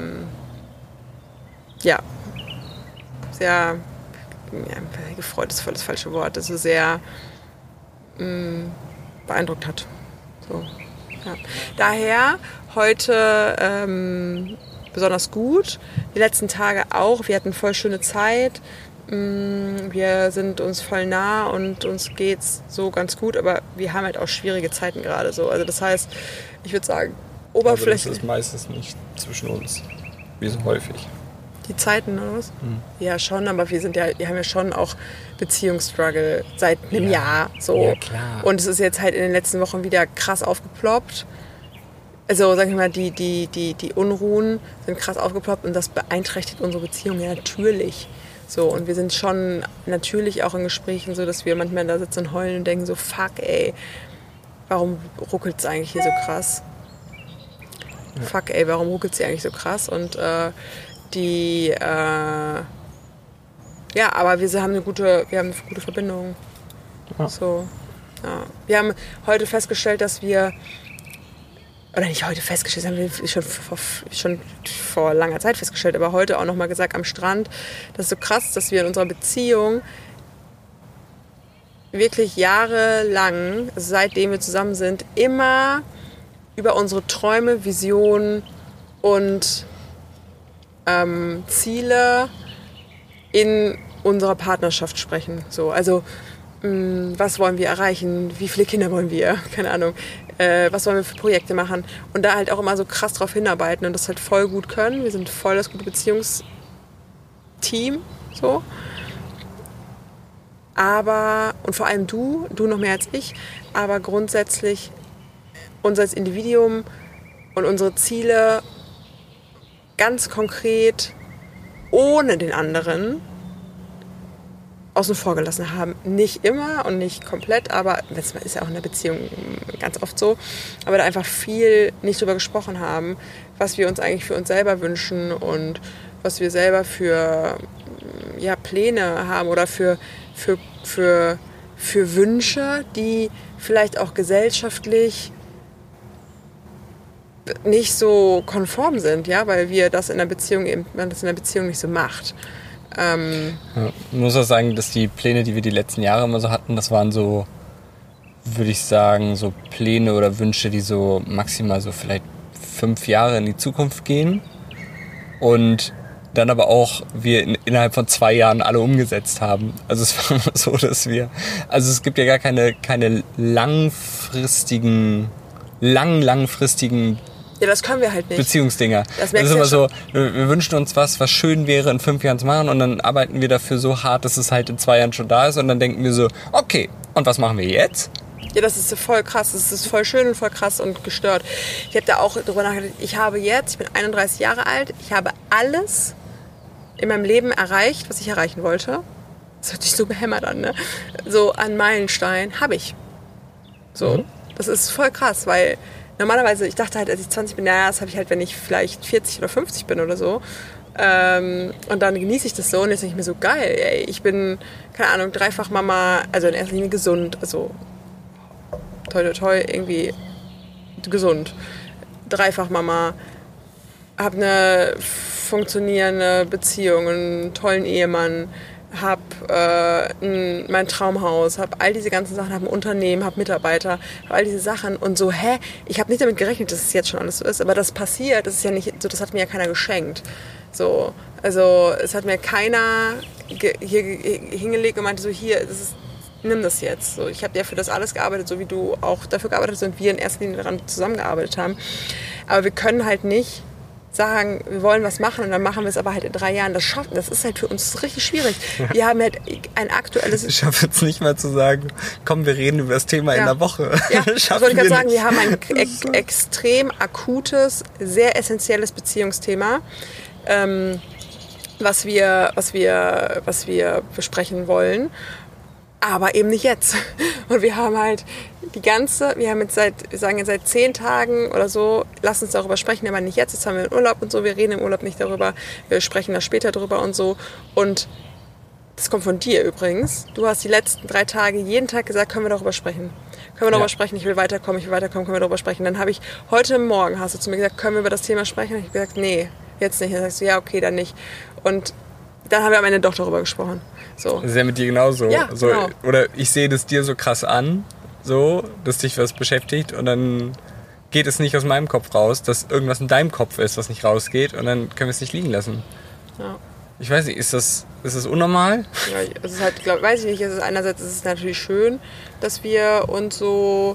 Speaker 3: sehr gefreut ist voll das falsche Wort, also sehr beeindruckt hat. So, ja. Daher heute besonders gut, die letzten Tage auch, wir hatten voll schöne Zeit, wir sind uns voll nah und uns geht's so ganz gut, aber wir haben halt auch schwierige Zeiten gerade so, also das heißt, ich würde sagen, oberflächlich.
Speaker 1: Aber das ist meistens nicht zwischen uns, wie so häufig.
Speaker 3: Die Zeiten oder was? Ja, schon, aber wir haben ja schon auch Beziehungsstruggle seit einem Jahr. So.
Speaker 1: Ja, klar.
Speaker 3: Und es ist jetzt halt in den letzten Wochen wieder krass aufgeploppt. Also, sag ich mal, die Unruhen sind krass aufgeploppt und das beeinträchtigt unsere Beziehung ja natürlich. So, und wir sind schon natürlich auch in Gesprächen so, dass wir manchmal da sitzen und heulen und denken so, fuck ey, warum ruckelt es eigentlich hier so krass? Ja. Fuck ey, warum ruckelt es hier eigentlich so krass? Und aber wir haben eine gute Verbindung. Ja. So, ja. Wir haben heute festgestellt, dass wir, oder nicht heute festgestellt, haben wir schon vor langer Zeit festgestellt, aber heute auch nochmal gesagt am Strand, das ist so krass, dass wir in unserer Beziehung wirklich jahrelang, seitdem wir zusammen sind, immer über unsere Träume, Visionen und Ziele in unserer Partnerschaft sprechen. So, also was wollen wir erreichen? Wie viele Kinder wollen wir? Keine Ahnung. Was wollen wir für Projekte machen? Und da halt auch immer so krass drauf hinarbeiten und das halt voll gut können. Wir sind voll das gute Beziehungsteam. So. Aber, und vor allem du noch mehr als ich, aber grundsätzlich uns als Individuum und unsere Ziele ganz konkret ohne den anderen außen vor gelassen haben. Nicht immer und nicht komplett, aber das ist ja auch in der Beziehung ganz oft so, aber da einfach viel nicht drüber gesprochen haben, was wir uns eigentlich für uns selber wünschen und was wir selber für Pläne haben oder für Wünsche, die vielleicht auch gesellschaftlich nicht so konform sind, ja, weil wir das in der Beziehung nicht so macht.
Speaker 1: Ja, ich muss auch sagen, dass die Pläne, die wir die letzten Jahre immer so hatten, das waren so, würde ich sagen, so Pläne oder Wünsche, die so maximal so vielleicht 5 Jahre in die Zukunft gehen und dann aber auch wir innerhalb von 2 Jahren alle umgesetzt haben. Also es war immer so, dass es gibt ja gar keine langfristigen
Speaker 3: ja, das können wir halt nicht.
Speaker 1: Beziehungsdinger. Das ist immer so, wir wünschen uns was schön wäre, in 5 Jahren zu machen und dann arbeiten wir dafür so hart, dass es halt in 2 Jahren schon da ist und dann denken wir so, okay, und was machen wir jetzt?
Speaker 3: Ja, das ist voll krass. Das ist voll schön und voll krass und gestört. Ich habe da auch drüber nachgedacht. Ich bin 31 Jahre alt. Ich habe alles in meinem Leben erreicht, was ich erreichen wollte. Das hört sich so behämmert an, ne? So an Meilenstein habe ich. So, das ist voll krass, weil normalerweise, ich dachte halt, als ich 20 bin, naja, das habe ich halt, wenn ich vielleicht 40 oder 50 bin oder so. Und dann genieße ich das so und jetzt denke ich mir so, geil, ey, ich bin, keine Ahnung, dreifach Mama, also in erster Linie gesund, also toi toi toi, irgendwie gesund. Dreifach Mama, habe eine funktionierende Beziehung, einen tollen Ehemann, habe mein Traumhaus, habe all diese ganzen Sachen, habe ein Unternehmen, habe Mitarbeiter, habe all diese Sachen und so, ich habe nicht damit gerechnet, dass es jetzt schon alles so ist, aber das passiert, das ist ja nicht so, das hat mir ja keiner geschenkt. So, also es hat mir keiner hier hingelegt und meinte so, nimm das jetzt. So, ich habe ja für das alles gearbeitet, so wie du auch dafür gearbeitet hast und wir in erster Linie daran zusammengearbeitet haben. Aber wir können halt nicht sagen, wir wollen was machen und dann machen wir es aber halt in 3 Jahren. Das ist halt für uns richtig schwierig. Wir haben halt ein aktuelles...
Speaker 1: Ich schaffe jetzt nicht mal zu sagen, komm, wir reden über das Thema in einer Woche.
Speaker 3: Ja, das wollte ich gerade sagen, wir haben ein extrem akutes, sehr essentielles Beziehungsthema, was wir besprechen wollen. Aber eben nicht jetzt. Und wir haben halt seit 10 Tagen oder so, lass uns darüber sprechen, aber nicht jetzt haben wir einen Urlaub und so, wir reden im Urlaub nicht darüber, wir sprechen da später drüber und so. Und das kommt von dir übrigens. Du hast die letzten 3 Tage jeden Tag gesagt, können wir darüber sprechen? Können wir darüber sprechen? Ich will weiterkommen, können wir darüber sprechen? Dann habe ich, heute Morgen hast du zu mir gesagt, können wir über das Thema sprechen? Und ich habe gesagt, nee, jetzt nicht. Dann sagst du, ja, okay, dann nicht. Und dann haben wir am Ende doch darüber gesprochen. So.
Speaker 1: Das ist ja mit dir genauso.
Speaker 3: Ja,
Speaker 1: so,
Speaker 3: genau.
Speaker 1: Oder ich sehe das dir so krass an, so, dass dich was beschäftigt und dann geht es nicht aus meinem Kopf raus, dass irgendwas in deinem Kopf ist, was nicht rausgeht und dann können wir es nicht liegen lassen.
Speaker 3: Ja.
Speaker 1: Ich weiß nicht, ist das unnormal?
Speaker 3: Ja, es ist halt, weiß ich nicht, einerseits ist es natürlich schön, dass wir uns so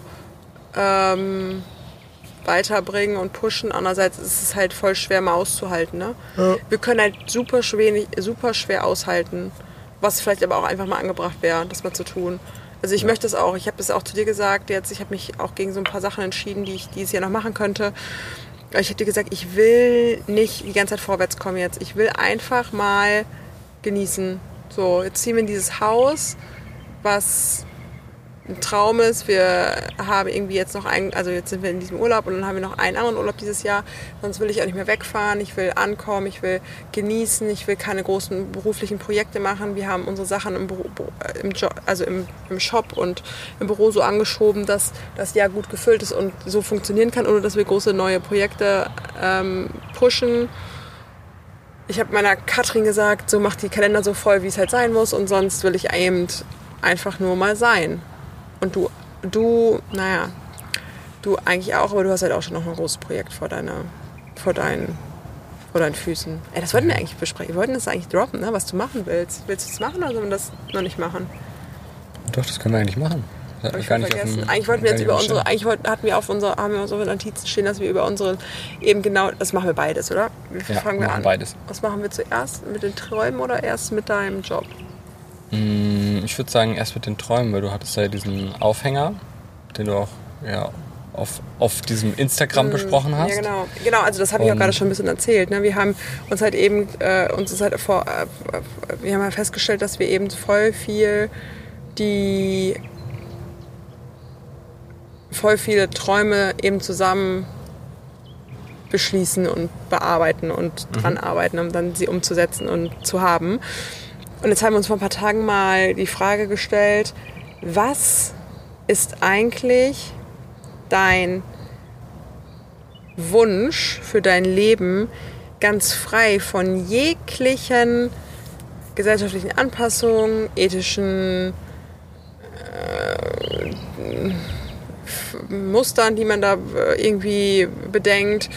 Speaker 3: weiterbringen und pushen. Andererseits ist es halt voll schwer mal auszuhalten. Ne? Ja. Wir können halt super schwer aushalten, was vielleicht aber auch einfach mal angebracht wäre, das mal zu tun. Also ich möchte es auch. Ich habe das auch zu dir gesagt jetzt. Ich habe mich auch gegen so ein paar Sachen entschieden, die ich dieses Jahr noch machen könnte. Ich habe dir gesagt, ich will nicht die ganze Zeit vorwärts kommen jetzt. Ich will einfach mal genießen. So, jetzt ziehen wir in dieses Haus, was ein Traum ist. Wir haben irgendwie jetzt noch jetzt sind wir in diesem Urlaub und dann haben wir noch einen anderen Urlaub dieses Jahr. Sonst will ich auch nicht mehr wegfahren. Ich will ankommen, ich will genießen, ich will keine großen beruflichen Projekte machen. Wir haben unsere Sachen im Shop und im Büro so angeschoben, dass das Jahr gut gefüllt ist und so funktionieren kann, ohne dass wir große neue Projekte pushen. Ich habe meiner Katrin gesagt, so macht die Kalender so voll, wie es halt sein muss und sonst will ich eben einfach nur mal sein. Und du eigentlich auch, aber du hast halt auch schon noch ein großes Projekt vor deinen Füßen. Ey, das wollten wir eigentlich besprechen. Wir wollten das eigentlich droppen, ne? Was du machen willst. Willst du das machen oder sollen wir das noch nicht machen?
Speaker 1: Doch, das können wir eigentlich machen. Das
Speaker 3: hab ich gar nicht vergessen. Eigentlich wollten wir jetzt haben wir auf unsere Notizen stehen, dass wir über unsere eben genau, das machen wir beides, oder? Fangen wir an.
Speaker 1: Beides.
Speaker 3: Was machen wir zuerst? Mit den Träumen oder erst mit deinem Job?
Speaker 1: Ich würde sagen, erst mit den Träumen, weil du hattest ja diesen Aufhänger, den du auch auf diesem Instagram besprochen hast.
Speaker 3: Ja, genau, also das habe ich auch gerade schon ein bisschen erzählt. Ne? Wir haben uns halt eben, wir haben halt festgestellt, dass wir eben voll viele Träume eben zusammen beschließen und bearbeiten und dran arbeiten, um dann sie umzusetzen und zu haben. Und jetzt haben wir uns vor ein paar Tagen mal die Frage gestellt, was ist eigentlich dein Wunsch für dein Leben, ganz frei von jeglichen gesellschaftlichen Anpassungen, ethischen Mustern, die man da irgendwie bedenkt,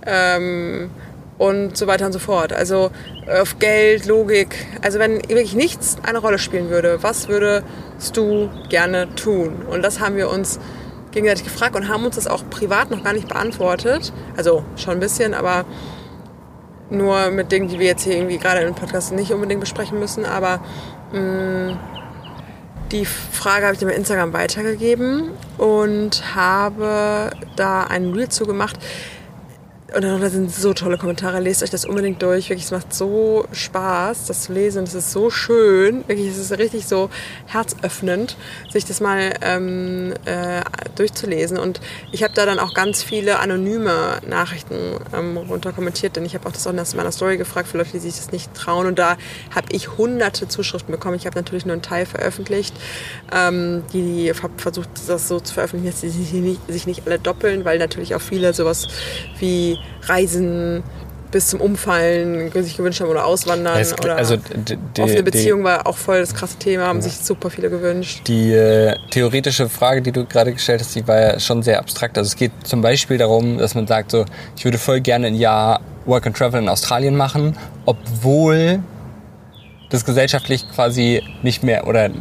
Speaker 3: und so weiter und so fort. Also auf Geld, Logik. Also wenn wirklich nichts eine Rolle spielen würde, was würdest du gerne tun? Und das haben wir uns gegenseitig gefragt und haben uns das auch privat noch gar nicht beantwortet. Also schon ein bisschen, aber nur mit Dingen, die wir jetzt hier irgendwie gerade im Podcast nicht unbedingt besprechen müssen. Aber Die Frage habe ich dir bei Instagram weitergegeben und habe da einen Reel zugemacht. Und darunter sind so tolle Kommentare. Lest euch das unbedingt durch. Wirklich, es macht so Spaß, das zu lesen. Und es ist so schön. Wirklich, es ist richtig so herzöffnend, sich das mal durchzulesen. Und ich habe da dann auch ganz viele anonyme Nachrichten runter kommentiert. Denn ich habe auch das auch in meiner Story gefragt, für Leute, die sich das nicht trauen. Und da habe ich hunderte Zuschriften bekommen. Ich habe natürlich nur einen Teil veröffentlicht. Die habe versucht, das so zu veröffentlichen, dass sie sich nicht alle doppeln, weil natürlich auch viele sowas wie Reisen bis zum Umfallen sich gewünscht haben oder auswandern oder offene Beziehung war auch voll das krasse Thema, haben sich super viele gewünscht.
Speaker 1: Die theoretische Frage, die du gerade gestellt hast, die war ja schon sehr abstrakt. Also es geht zum Beispiel darum, dass man sagt so, ich würde voll gerne ein Jahr Work and Travel in Australien machen, obwohl das gesellschaftlich quasi nicht mehr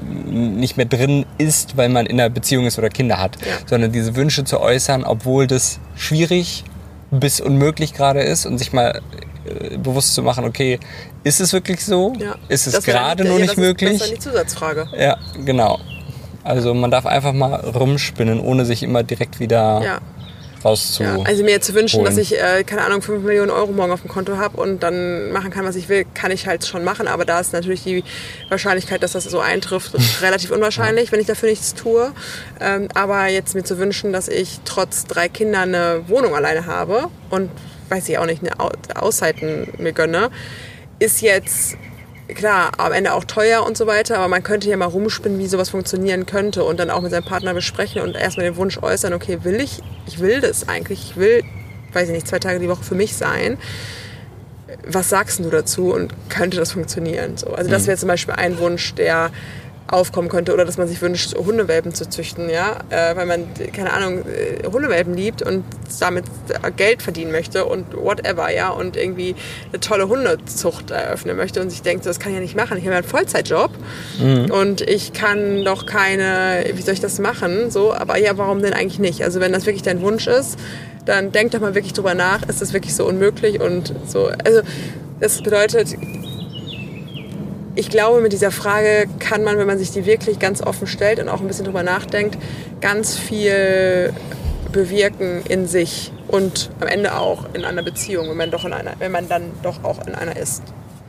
Speaker 1: drin ist, weil man in einer Beziehung ist oder Kinder hat, sondern diese Wünsche zu äußern, obwohl das schwierig bis unmöglich gerade ist und sich mal bewusst zu machen, okay, ist es wirklich so? Ja. Ist es gerade nur nicht möglich?
Speaker 3: Das ist dann die Zusatzfrage.
Speaker 1: Ja, genau. Also man darf einfach mal rumspinnen, ohne sich immer direkt wieder rauszuholen.
Speaker 3: Ja, also mir zu wünschen, dass ich, 5 Millionen Euro morgen auf dem Konto habe und dann machen kann, was ich will, kann ich halt schon machen. Aber da ist natürlich die Wahrscheinlichkeit, dass das so eintrifft, relativ unwahrscheinlich, wenn ich dafür nichts tue. Aber jetzt mir zu wünschen, dass ich trotz 3 Kindern eine Wohnung alleine habe und, weiß ich auch nicht, eine Auszeiten mir gönne, ist jetzt klar, am Ende auch teuer und so weiter, aber man könnte ja mal rumspinnen, wie sowas funktionieren könnte und dann auch mit seinem Partner besprechen und erstmal den Wunsch äußern, okay, ich will das eigentlich, ich will, weiß ich nicht, 2 Tage die Woche für mich sein. Was sagst du dazu und könnte das funktionieren? So, also das wäre zum Beispiel ein Wunsch, der aufkommen könnte oder dass man sich wünscht, Hundewelpen zu züchten, ja, weil man, keine Ahnung, Hundewelpen liebt und damit Geld verdienen möchte und whatever, ja, und irgendwie eine tolle Hundezucht eröffnen möchte und sich denkt, das kann ich ja nicht machen, ich habe ja einen Vollzeitjob und ich kann doch wie soll ich das machen, so, aber ja, warum denn eigentlich nicht? Also wenn das wirklich dein Wunsch ist, dann denk doch mal wirklich drüber nach, ist das wirklich so unmöglich und so, also das bedeutet, ich glaube, mit dieser Frage kann man, wenn man sich die wirklich ganz offen stellt und auch ein bisschen drüber nachdenkt, ganz viel bewirken in sich und am Ende auch in einer Beziehung, wenn man dann doch auch in einer ist.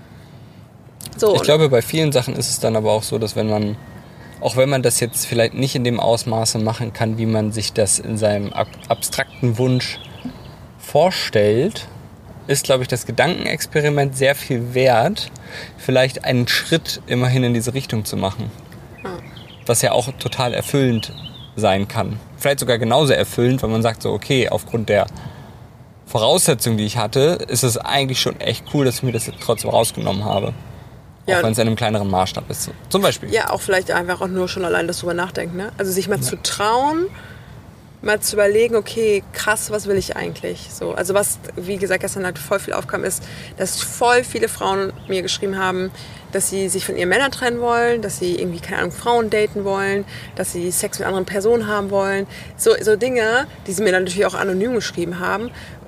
Speaker 3: So,
Speaker 1: ich glaube, bei vielen Sachen ist es dann aber auch so, dass wenn man das jetzt vielleicht nicht in dem Ausmaße machen kann, wie man sich das in seinem abstrakten Wunsch vorstellt, ist, glaube ich, das Gedankenexperiment sehr viel wert, vielleicht einen Schritt immerhin in diese Richtung zu machen. Was ja auch total erfüllend sein kann. Vielleicht sogar genauso erfüllend, wenn man sagt so, okay, aufgrund der Voraussetzungen, die ich hatte, ist es eigentlich schon echt cool, dass ich mir das jetzt trotzdem rausgenommen habe. Ja, auch wenn es in einem kleineren Maßstab ist. Zum Beispiel.
Speaker 3: Ja, auch vielleicht einfach auch nur schon allein das drüber nachdenken. Ne? Also sich mal zu trauen, mal zu überlegen, okay, krass, was will ich eigentlich? So, also was, wie gesagt, gestern halt voll viel aufkam, ist, dass voll viele Frauen mir geschrieben haben, dass sie sich von ihren Männern trennen wollen, dass sie irgendwie, keine Ahnung, Frauen daten wollen, dass sie Sex mit anderen Personen haben wollen. So Dinge, die sie mir dann natürlich auch anonym geschrieben haben.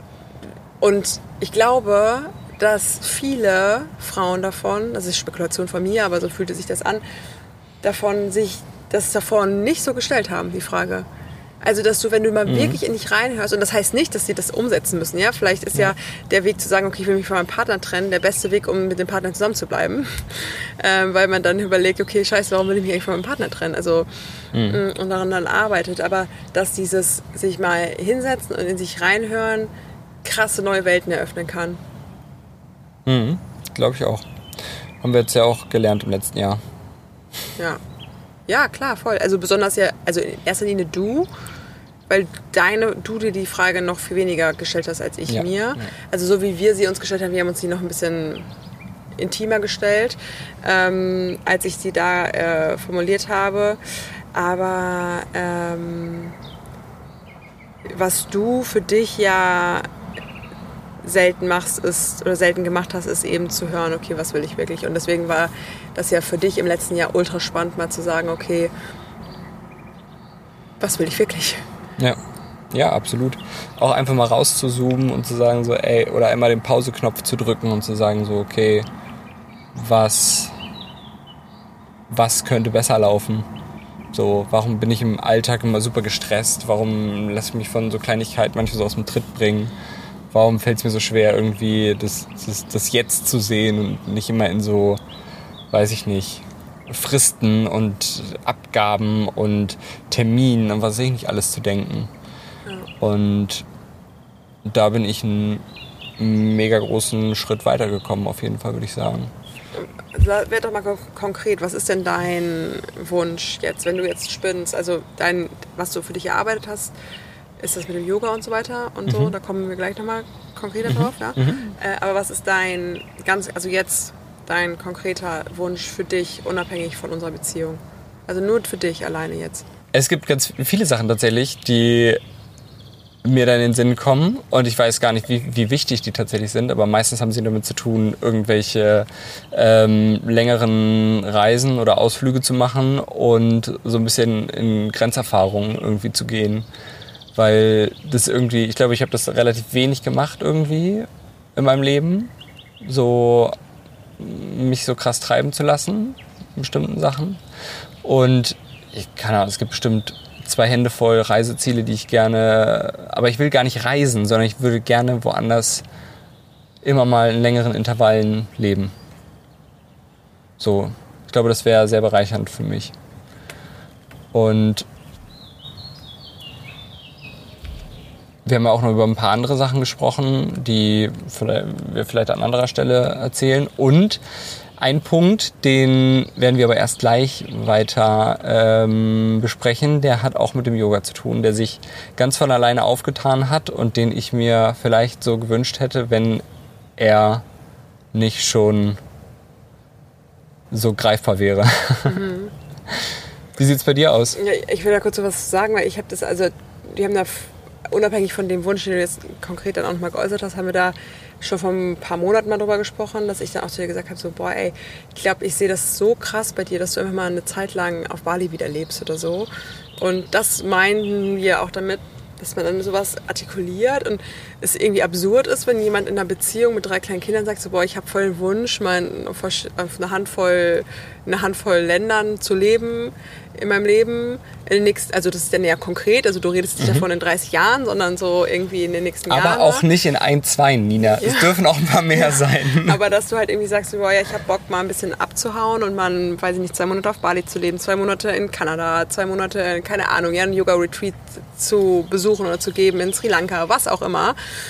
Speaker 3: Und ich glaube, dass viele Frauen davon, das ist Spekulation von mir, aber so fühlte sich das an, das davon nicht so gestellt haben, die Frage. Also, dass du, wenn du mal wirklich in dich reinhörst, und das heißt nicht, dass sie das umsetzen müssen, ja, vielleicht ist ja der Weg zu sagen, okay, ich will mich von meinem Partner trennen, der beste Weg, um mit dem Partner zusammen zu bleiben, weil man dann überlegt, okay, scheiße, warum will ich mich eigentlich von meinem Partner trennen, also, und daran dann arbeitet, aber dass dieses sich mal hinsetzen und in sich reinhören, krasse neue Welten eröffnen kann.
Speaker 1: Glaube ich auch. Haben wir jetzt ja auch gelernt im letzten Jahr.
Speaker 3: Ja, klar, voll. Also besonders ja, also in erster Linie du, weil du dir die Frage noch viel weniger gestellt hast als ich mir. Ja. Also so wie wir sie uns gestellt haben, wir haben uns die noch ein bisschen intimer gestellt, als ich sie da formuliert habe. Aber was du für dich ja selten gemacht hast, ist eben zu hören, okay, was will ich wirklich? Und deswegen war das ja für dich im letzten Jahr ultra spannend, mal zu sagen, okay, was will ich wirklich?
Speaker 1: Ja, absolut. Auch einfach mal rauszuzoomen und zu sagen so, ey, oder einmal den Pause-Knopf zu drücken und zu sagen so, okay, was was könnte besser laufen? So, warum bin ich im Alltag immer super gestresst? Warum lasse ich mich von so Kleinigkeiten manchmal so aus dem Tritt bringen? Warum fällt es mir so schwer, irgendwie das Jetzt zu sehen und nicht immer in so, weiß ich nicht, Fristen und Abgaben und Terminen und was weiß ich nicht alles zu denken. Ja. Und da bin ich einen mega großen Schritt weitergekommen, auf jeden Fall, würde ich sagen.
Speaker 3: Werd doch mal konkret, was ist denn dein Wunsch jetzt, wenn du jetzt spinnst? Also was du für dich erarbeitet hast, ist das mit dem Yoga und so weiter und so, da kommen wir gleich nochmal konkreter drauf, ja? Aber was ist dein konkreter Wunsch für dich, unabhängig von unserer Beziehung? Also nur für dich alleine jetzt.
Speaker 1: Es gibt ganz viele Sachen tatsächlich, die mir dann in den Sinn kommen und ich weiß gar nicht, wie wichtig die tatsächlich sind, aber meistens haben sie damit zu tun, irgendwelche längeren Reisen oder Ausflüge zu machen und so ein bisschen in Grenzerfahrungen irgendwie zu gehen, weil das irgendwie, ich glaube, ich habe das relativ wenig gemacht irgendwie in meinem Leben, so mich so krass treiben zu lassen in bestimmten Sachen und keine Ahnung, es gibt bestimmt 2 Hände voll Reiseziele, die ich gerne, aber ich will gar nicht reisen, sondern ich würde gerne woanders immer mal in längeren Intervallen leben. So, ich glaube, das wäre sehr bereichernd für mich. Und wir haben ja auch noch über ein paar andere Sachen gesprochen, die wir vielleicht an anderer Stelle erzählen. Und ein Punkt, den werden wir aber erst gleich weiter besprechen, der hat auch mit dem Yoga zu tun, der sich ganz von alleine aufgetan hat und den ich mir vielleicht so gewünscht hätte, wenn er nicht schon so greifbar wäre. Mhm. Wie sieht's bei dir aus?
Speaker 3: Ja, ich will da kurz so was sagen, weil ich habe das, also die haben da unabhängig von dem Wunsch, den du jetzt konkret dann auch nochmal geäußert hast, haben wir da schon vor ein paar Monaten mal drüber gesprochen, dass ich dann auch zu dir gesagt habe, so, boah, ey, ich glaube, ich sehe das so krass bei dir, dass du einfach mal eine Zeit lang auf Bali wieder lebst oder so. Und das meinen wir auch damit, dass man dann sowas artikuliert und es irgendwie absurd ist, wenn jemand in einer Beziehung mit 3 kleinen Kindern sagt, so, boah, ich habe voll den Wunsch, mal auf eine Handvoll Ländern zu leben in meinem Leben. Also das ist dann ja konkret, also du redest nicht davon in 30 Jahren, sondern so irgendwie in den nächsten Jahren.
Speaker 1: Aber auch nicht in 1, 2, Nina. Ja. Es dürfen auch ein paar mehr sein.
Speaker 3: Aber dass du halt irgendwie sagst, boah, ja, ich habe Bock mal ein bisschen abzuhauen und mal, weiß ich nicht, 2 Monate auf Bali zu leben, 2 Monate in Kanada, 2 Monate, keine Ahnung, ja, einen Yoga-Retreat zu besuchen oder zu geben in Sri Lanka, was auch immer.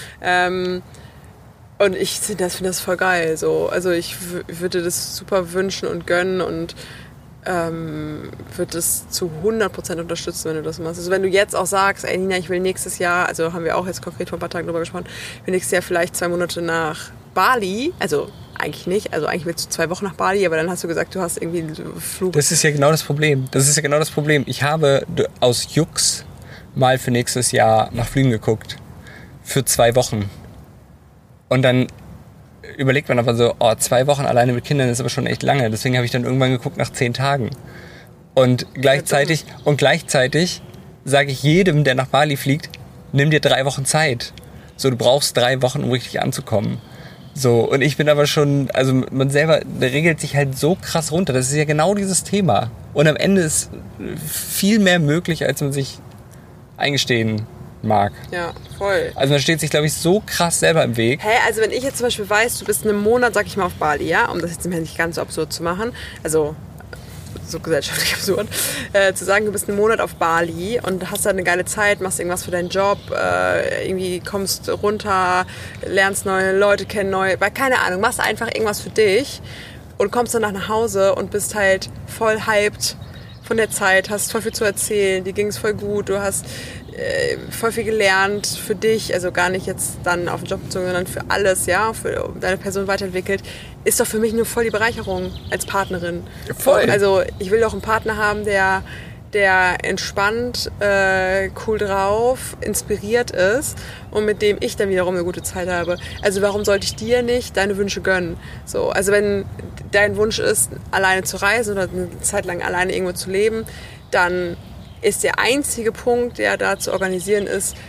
Speaker 3: Und ich finde das voll geil. So. Also ich würde das super wünschen und gönnen und würde es zu 100% unterstützen, wenn du das machst. Also wenn du jetzt auch sagst, ey Nina, ich will nächstes Jahr, also haben wir auch jetzt konkret vor ein paar Tagen drüber gesprochen, ich will nächstes Jahr vielleicht 2 Monate nach Bali, also eigentlich nicht, also eigentlich willst du 2 Wochen nach Bali, aber dann hast du gesagt, du hast irgendwie einen Flug.
Speaker 1: Das ist ja genau das Problem. Ich habe aus Jux mal für nächstes Jahr nach Flügen geguckt. Für 2 Wochen. Und dann überlegt man aber so, 2 Wochen alleine mit Kindern ist aber schon echt lange. Deswegen habe ich dann irgendwann geguckt nach 10 Tagen. Und gleichzeitig sage ich jedem, der nach Bali fliegt, nimm dir 3 Wochen Zeit. So, du brauchst 3 Wochen, um richtig anzukommen. So, und ich bin aber schon, also man selber regelt sich halt so krass runter. Das ist ja genau dieses Thema. Und am Ende ist viel mehr möglich, als man sich eingestehen mag.
Speaker 3: Ja, voll.
Speaker 1: Also man steht sich, glaube ich, so krass selber im Weg.
Speaker 3: Also wenn ich jetzt zum Beispiel weiß, du bist einen Monat, sag ich mal, auf Bali, ja, um das jetzt nicht ganz so absurd zu machen, also so gesellschaftlich absurd, zu sagen, du bist einen Monat auf Bali und hast da eine geile Zeit, machst irgendwas für deinen Job, irgendwie kommst runter, lernst neue Leute kennen, keine Ahnung, machst einfach irgendwas für dich und kommst danach nach Hause und bist halt voll hyped von der Zeit, hast voll viel zu erzählen, dir ging es voll gut, du hast voll viel gelernt für dich, also gar nicht jetzt dann auf den Job bezogen, sondern für alles, ja, für deine Person weiterentwickelt, ist doch für mich nur voll die Bereicherung als Partnerin.
Speaker 1: Voll.
Speaker 3: Also ich will doch einen Partner haben, der entspannt, cool drauf, inspiriert ist und mit dem ich dann wiederum eine gute Zeit habe. Also warum sollte ich dir nicht deine Wünsche gönnen? So, also wenn dein Wunsch ist, alleine zu reisen oder eine Zeit lang alleine irgendwo zu leben, dann ist der einzige Punkt, der da zu organisieren ist,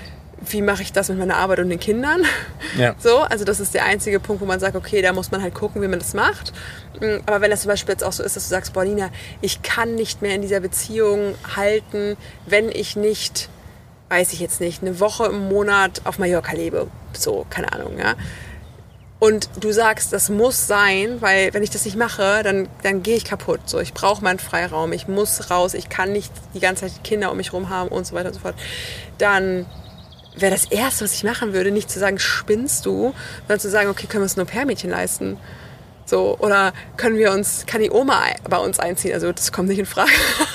Speaker 3: wie mache ich das mit meiner Arbeit und den Kindern?
Speaker 1: Ja.
Speaker 3: So, also das ist der einzige Punkt, wo man sagt, okay, da muss man halt gucken, wie man das macht. Aber wenn das zum Beispiel jetzt auch so ist, dass du sagst, boah, Nina, ich kann nicht mehr in dieser Beziehung halten, wenn ich nicht, weiß ich jetzt nicht, eine Woche im Monat auf Mallorca lebe. So, keine Ahnung, ja. Und du sagst, das muss sein, weil wenn ich das nicht mache, dann gehe ich kaputt. So, ich brauche meinen Freiraum, ich muss raus, ich kann nicht die ganze Zeit die Kinder um mich rum haben und so weiter und so fort. Dann wäre das Erste, was ich machen würde, nicht zu sagen, spinnst du, sondern zu sagen, okay, können wir uns nur Au-pair-Mädchen leisten? So, oder kann die Oma bei uns einziehen? Also das kommt nicht in Frage.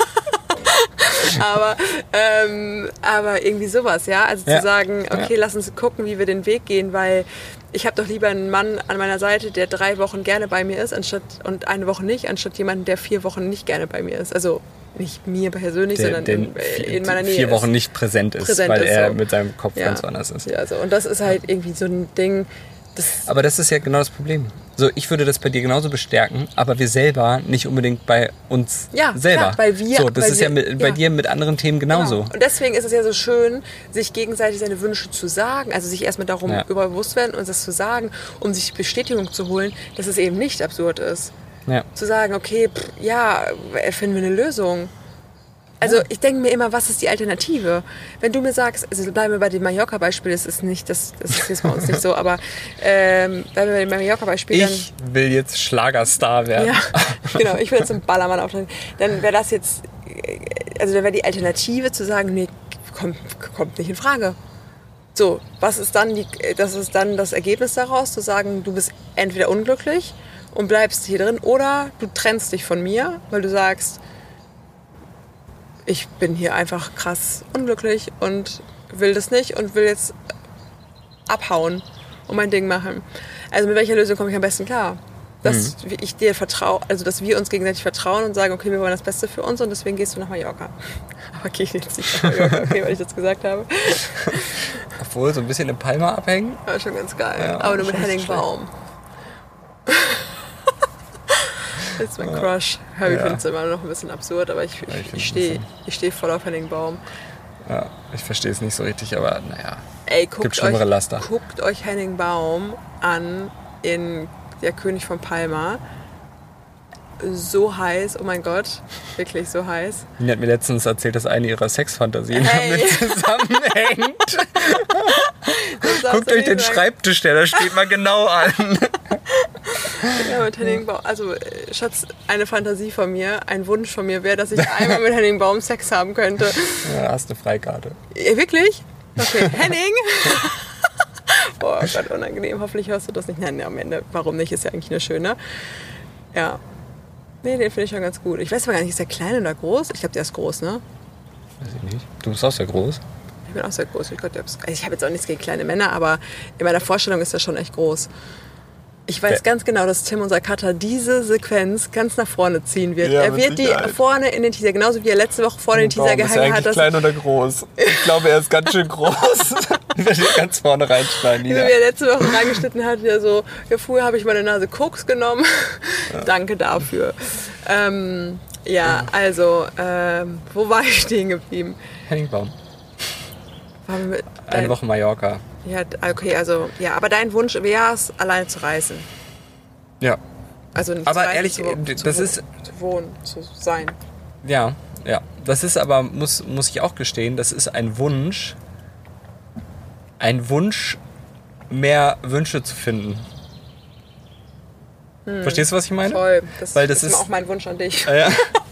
Speaker 3: aber irgendwie sowas, ja. Also zu sagen, okay, lass uns gucken, wie wir den Weg gehen, weil ich habe doch lieber einen Mann an meiner Seite, der 3 Wochen gerne bei mir ist, und 1 Woche nicht, anstatt jemanden, der 4 Wochen nicht gerne bei mir ist. Also nicht mir persönlich, sondern in meiner Nähe
Speaker 1: 4 Wochen nicht präsent ist, weil er so mit seinem Kopf ganz woanders ist.
Speaker 3: Ja, so. Und das ist halt irgendwie so ein Ding.
Speaker 1: Aber das ist ja genau das Problem. So, ich würde das bei dir genauso bestärken, aber wir selber nicht unbedingt bei uns selber.
Speaker 3: Klar, weil wir,
Speaker 1: so, das ist ja bei dir mit anderen Themen genauso.
Speaker 3: Genau. Und deswegen ist es ja so schön, sich gegenseitig seine Wünsche zu sagen, also sich erstmal darum bewusst werden und das zu sagen, um sich Bestätigung zu holen, dass es eben nicht absurd ist. Ja. Zu sagen, okay, finden wir eine Lösung. Also ich denke mir immer, was ist die Alternative? Wenn du mir sagst, also bleiben wir bei dem Mallorca-Beispiel, das ist jetzt bei uns nicht so, aber bleiben wir bei dem Mallorca-Beispiel.
Speaker 1: Ich will jetzt Schlagerstar werden.
Speaker 3: Ja, genau, ich will jetzt im Ballermann auftreten. Dann wäre das jetzt, also dann wäre die Alternative zu sagen, nee, kommt nicht in Frage. So, was ist dann das Ergebnis daraus, zu sagen, du bist entweder unglücklich und bleibst hier drin oder du trennst dich von mir, weil du sagst, ich bin hier einfach krass unglücklich und will das nicht und will jetzt abhauen und mein Ding machen. Also mit welcher Lösung komme ich am besten klar? Dass ich dir vertraue, also dass wir uns gegenseitig vertrauen und sagen, okay, wir wollen das Beste für uns und deswegen gehst du nach Mallorca. Aber gehe ich jetzt nicht nach Mallorca, okay, weil ich das gesagt habe.
Speaker 1: Obwohl, so ein bisschen in Palma abhängen.
Speaker 3: War schon ganz geil. Ja, aber nur mit Henning Baum. Das ist mein Crush. Herbie findet es immer noch ein bisschen absurd, aber ich stehe voll auf Henning Baum.
Speaker 1: Ja, ich verstehe es nicht so richtig, aber naja.
Speaker 3: Ey,
Speaker 1: gibt schlimmere Laster.
Speaker 3: Guckt euch Henning Baum an in Der König von Palma. So heiß, oh mein Gott, wirklich so heiß.
Speaker 1: Die hat mir letztens erzählt, dass eine ihrer Sexfantasien damit zusammenhängt. Guckt euch den Schreibtisch, der da steht, mal genau an.
Speaker 3: Ja, mit Henning Baum. Also, Schatz, eine Fantasie von mir, ein Wunsch von mir wäre, dass ich einmal mit Henning Baum Sex haben könnte.
Speaker 1: Ja, hast eine Freikarte.
Speaker 3: Ja, wirklich? Okay, Henning? Boah Gott, unangenehm. Hoffentlich hörst du das nicht. Nein, am Ende, warum nicht? Ist ja eigentlich eine schöne. Ja. Nee, den finde ich schon ganz gut. Ich weiß aber gar nicht, ist der klein oder groß? Ich glaube, der ist groß, ne?
Speaker 1: Weiß ich nicht. Du bist auch sehr groß.
Speaker 3: Ich bin auch sehr groß. Ich habe jetzt auch nichts gegen kleine Männer, aber in meiner Vorstellung ist er schon echt groß. Ich weiß ganz genau, dass Tim, unser Cutter, diese Sequenz ganz nach vorne ziehen wird. Ja, er wird die vorne in den Teaser, genauso wie er letzte Woche vorne in den Teaser gehangen hat.
Speaker 1: Ist er klein oder groß? Ich glaube, er ist ganz schön groß. Ich werde ganz vorne reinschneiden.
Speaker 3: Wie er letzte Woche reingeschnitten hat, wieder so, ja, früher habe ich meine Nase Koks genommen. Ja. Danke dafür. Also, wo war ich stehen geblieben?
Speaker 1: Henning Baum. Eine Woche Mallorca.
Speaker 3: Ja, okay, also, ja, aber dein Wunsch wäre es, alleine zu reisen.
Speaker 1: Ja.
Speaker 3: Also nicht
Speaker 1: aber
Speaker 3: zu reisen,
Speaker 1: ehrlich, zu
Speaker 3: wohnen, zu sein.
Speaker 1: Ja. Das ist aber, muss ich auch gestehen, das ist ein Wunsch, mehr Wünsche zu finden. Verstehst du, was ich meine?
Speaker 3: Voll. Das ist auch mein Wunsch an dich.
Speaker 1: Ja.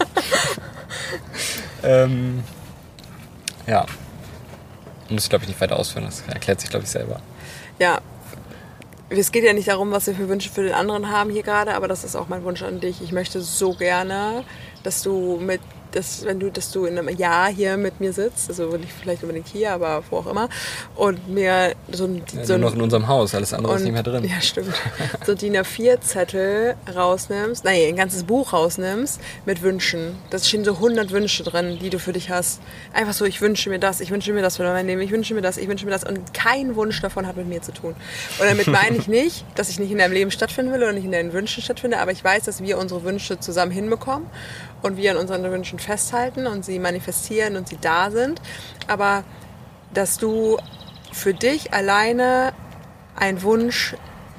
Speaker 1: Ja. Muss ich, glaube ich, nicht weiter ausführen. Das erklärt sich, glaube ich, selber.
Speaker 3: Ja. Es geht ja nicht darum, was wir für Wünsche für den anderen haben hier gerade, aber das ist auch mein Wunsch an dich. Ich möchte so gerne, dass du in einem Jahr hier mit mir sitzt, also nicht vielleicht unbedingt hier, aber wo auch immer, und mir
Speaker 1: nur noch in unserem Haus, alles andere ist nicht mehr drin.
Speaker 3: Ja, stimmt. So DIN A4-Zettel rausnimmst, ein ganzes Buch rausnimmst mit Wünschen. Da stehen so 100 Wünsche drin, die du für dich hast. Einfach so, ich wünsche mir das für mein Leben, ich wünsche mir das und kein Wunsch davon hat mit mir zu tun. Und damit meine ich nicht, dass ich nicht in deinem Leben stattfinden will oder nicht in deinen Wünschen stattfinde, aber ich weiß, dass wir unsere Wünsche zusammen hinbekommen und wir an unseren Wünschen festhalten und sie manifestieren und sie da sind, aber dass du für dich alleine einen Wunsch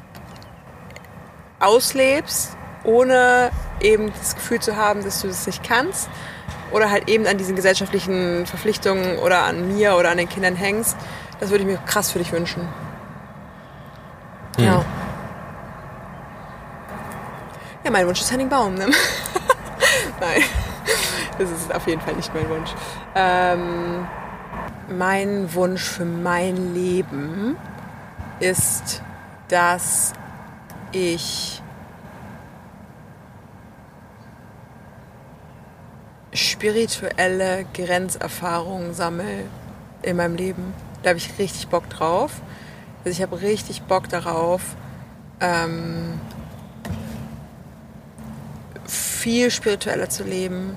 Speaker 3: auslebst, ohne eben das Gefühl zu haben, dass du das nicht kannst oder halt eben an diesen gesellschaftlichen Verpflichtungen oder an mir oder an den Kindern hängst, das würde ich mir krass für dich wünschen. Ja. Ja, mein Wunsch ist Henning Baum, ne? Nein, das ist auf jeden Fall nicht mein Wunsch. Mein Wunsch für mein Leben ist, dass ich spirituelle Grenzerfahrungen sammle in meinem Leben. Da habe ich richtig Bock drauf. Also ich habe richtig Bock darauf, viel spiritueller zu leben.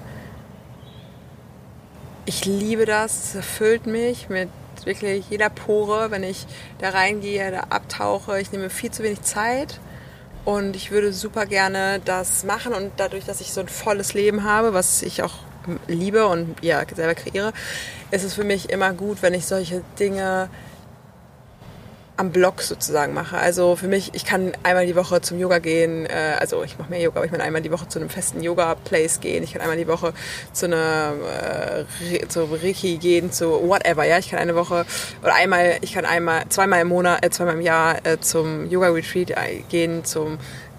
Speaker 3: Ich liebe das, es erfüllt mich mit wirklich jeder Pore, wenn ich da reingehe, da abtauche. Ich nehme viel zu wenig Zeit und ich würde super gerne das machen und dadurch, dass ich so ein volles Leben habe, was ich auch liebe und ja, selber kreiere, ist es für mich immer gut, wenn ich solche Dinge am Block sozusagen mache. Also für mich, ich kann einmal die Woche zum Yoga gehen, also ich mache mehr Yoga, aber ich kann einmal die Woche zu einem festen Yoga-Place gehen, ich kann einmal die Woche zu zu Reiki gehen, zu whatever, ja, ich kann eine Woche oder zweimal im Monat, zweimal im Jahr zum Yoga-Retreat gehen, zu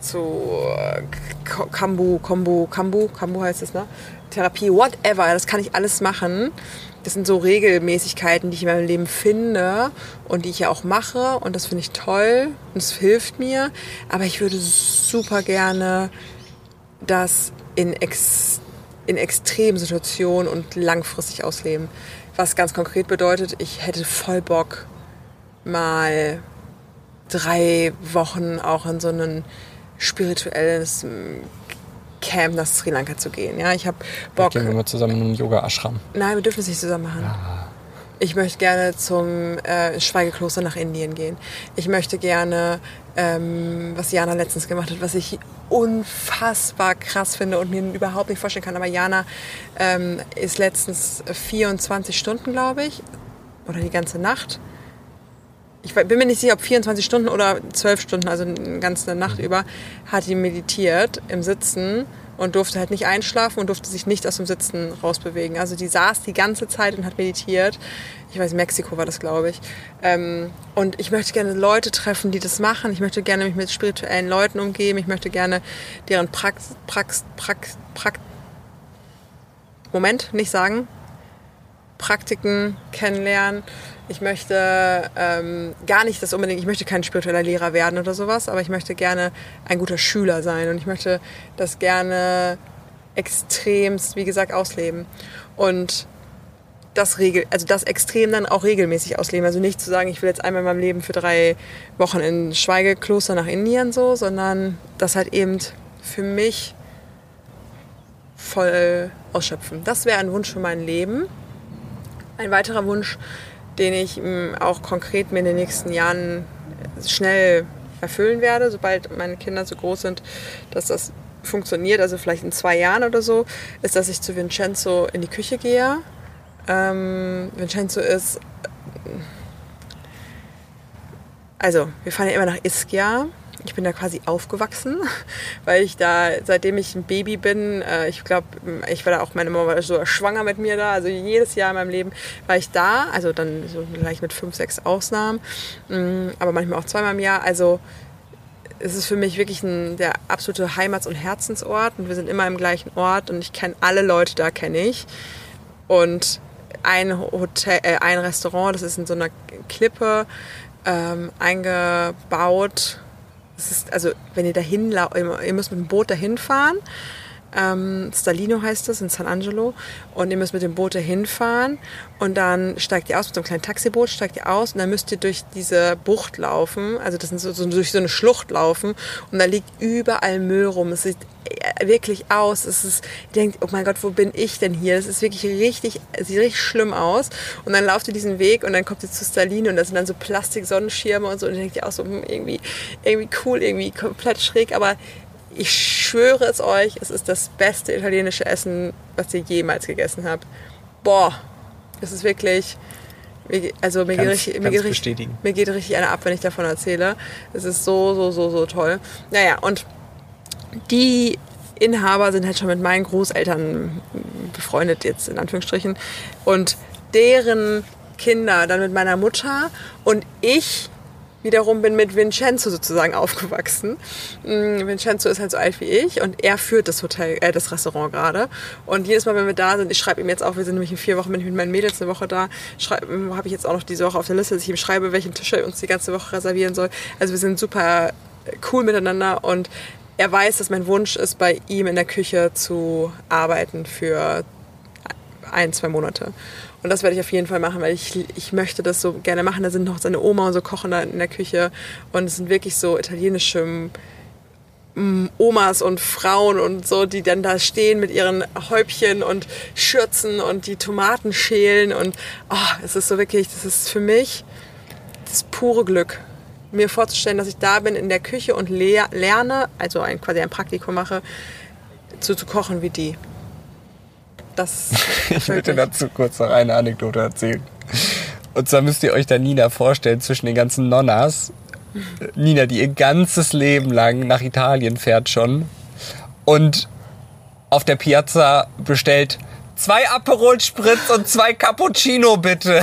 Speaker 3: Kambu heißt das, ne? Therapie, whatever, das kann ich alles machen. Das sind so Regelmäßigkeiten, die ich in meinem Leben finde und die ich ja auch mache und das finde ich toll und es hilft mir. Aber ich würde super gerne das in Extremsituationen und langfristig ausleben. Was ganz konkret bedeutet, ich hätte voll Bock, mal 3 Wochen auch in so ein spirituelles Camp nach Sri Lanka zu gehen. Ja, ich habe Bock.
Speaker 1: Gehen wir mal zusammen in einen Yoga-Ashram.
Speaker 3: Nein, wir dürfen es nicht zusammen machen. Ja. Ich möchte gerne zum Schweigekloster nach Indien gehen. Ich möchte gerne, was Jana letztens gemacht hat, was ich unfassbar krass finde und mir überhaupt nicht vorstellen kann. Aber Jana ist letztens 24 Stunden, glaube ich, oder die ganze Nacht. Ich bin mir nicht sicher, ob 24 Stunden oder 12 Stunden, also eine ganze Nacht über, hat die meditiert im Sitzen und durfte halt nicht einschlafen und durfte sich nicht aus dem Sitzen rausbewegen. Also die saß die ganze Zeit und hat meditiert. Ich weiß, Mexiko war das, glaube ich. Und ich möchte gerne Leute treffen, die das machen. Ich möchte gerne mich mit spirituellen Leuten umgeben. Ich möchte gerne deren Praktiken kennenlernen. Ich möchte gar nicht das unbedingt, ich möchte kein spiritueller Lehrer werden oder sowas, aber ich möchte gerne ein guter Schüler sein und ich möchte das gerne extremst, wie gesagt, ausleben. Und das extrem dann auch regelmäßig ausleben. Also nicht zu sagen, ich will jetzt einmal in meinem Leben für 3 Wochen in Schweigekloster nach Indien so, sondern das halt eben für mich voll ausschöpfen. Das wäre ein Wunsch für mein Leben. Ein weiterer Wunsch, den ich auch konkret mir in den nächsten Jahren schnell erfüllen werde, sobald meine Kinder so groß sind, dass das funktioniert, also vielleicht in 2 Jahren oder so, ist, dass ich zu Vincenzo in die Küche gehe. Vincenzo ist, also wir fahren ja immer nach Ischia. Ich bin da quasi aufgewachsen, weil ich da, seitdem ich ein Baby bin, ich glaube, ich war da auch, meine Mama war so schwanger mit mir da, also jedes Jahr in meinem Leben war ich da, also dann so vielleicht mit 5, 6 Ausnahmen, aber manchmal auch 2-mal im Jahr, also es ist für mich wirklich der absolute Heimats- und Herzensort und wir sind immer im gleichen Ort und ich kenne alle Leute da, kenne ich und ein Restaurant, das ist in so einer Klippe eingebaut. Das ist, also wenn ihr ihr müsst mit dem Boot dahin fahren. Stalino heißt das, in San Angelo. Und ihr müsst mit dem Boot dahin fahren. Und dann steigt ihr aus, mit so einem kleinen Taxiboot steigt ihr aus. Und dann müsst ihr durch diese Bucht laufen. Also das sind durch so eine Schlucht laufen. Und da liegt überall Müll rum. Es sieht wirklich aus. Ihr denkt, oh mein Gott, wo bin ich denn hier? Das ist wirklich es sieht richtig schlimm aus. Und dann lauft ihr diesen Weg und dann kommt ihr zu Stalino. Und da sind dann so Plastik-Sonnenschirme und so. Und dann denkt ihr auch so, irgendwie cool, irgendwie komplett schräg. Aber ich schwöre es euch, es ist das beste italienische Essen, was ihr jemals gegessen habt. Boah, es ist wirklich Mir geht richtig einer ab, wenn ich davon erzähle. Es ist so toll. Naja, und die Inhaber sind halt schon mit meinen Großeltern befreundet, jetzt in Anführungsstrichen. Und deren Kinder dann mit meiner Mutter und ich wiederum bin mit Vincenzo sozusagen aufgewachsen. Vincenzo ist halt so alt wie ich und er führt das Restaurant gerade. Und jedes Mal, wenn wir da sind, ich schreibe ihm jetzt auch, wir sind nämlich in 4 Wochen, bin ich mit meinen Mädels eine Woche da, habe ich jetzt auch noch diese Woche auf der Liste, dass ich ihm schreibe, welchen Tisch er uns die ganze Woche reservieren soll. Also wir sind super cool miteinander und er weiß, dass mein Wunsch ist, bei ihm in der Küche zu arbeiten für 1-2 Monate. Und das werde ich auf jeden Fall machen, weil ich möchte das so gerne machen. Da sind noch seine Oma und so kochen da in der Küche. Und es sind wirklich so italienische Omas und Frauen und so, die dann da stehen mit ihren Häubchen und Schürzen und die Tomaten schälen. Und es ist so wirklich, das ist für mich das pure Glück, mir vorzustellen, dass ich da bin in der Küche und lerne, also quasi ein Praktikum mache, zu kochen wie die.
Speaker 4: Ich möchte dazu kurz noch eine Anekdote erzählen. Und zwar müsst ihr euch da Nina vorstellen, zwischen den ganzen Nonnas. Nina, die ihr ganzes Leben lang nach Italien fährt schon. Und auf der Piazza bestellt 2 Aperol Spritz und 2 Cappuccino, bitte.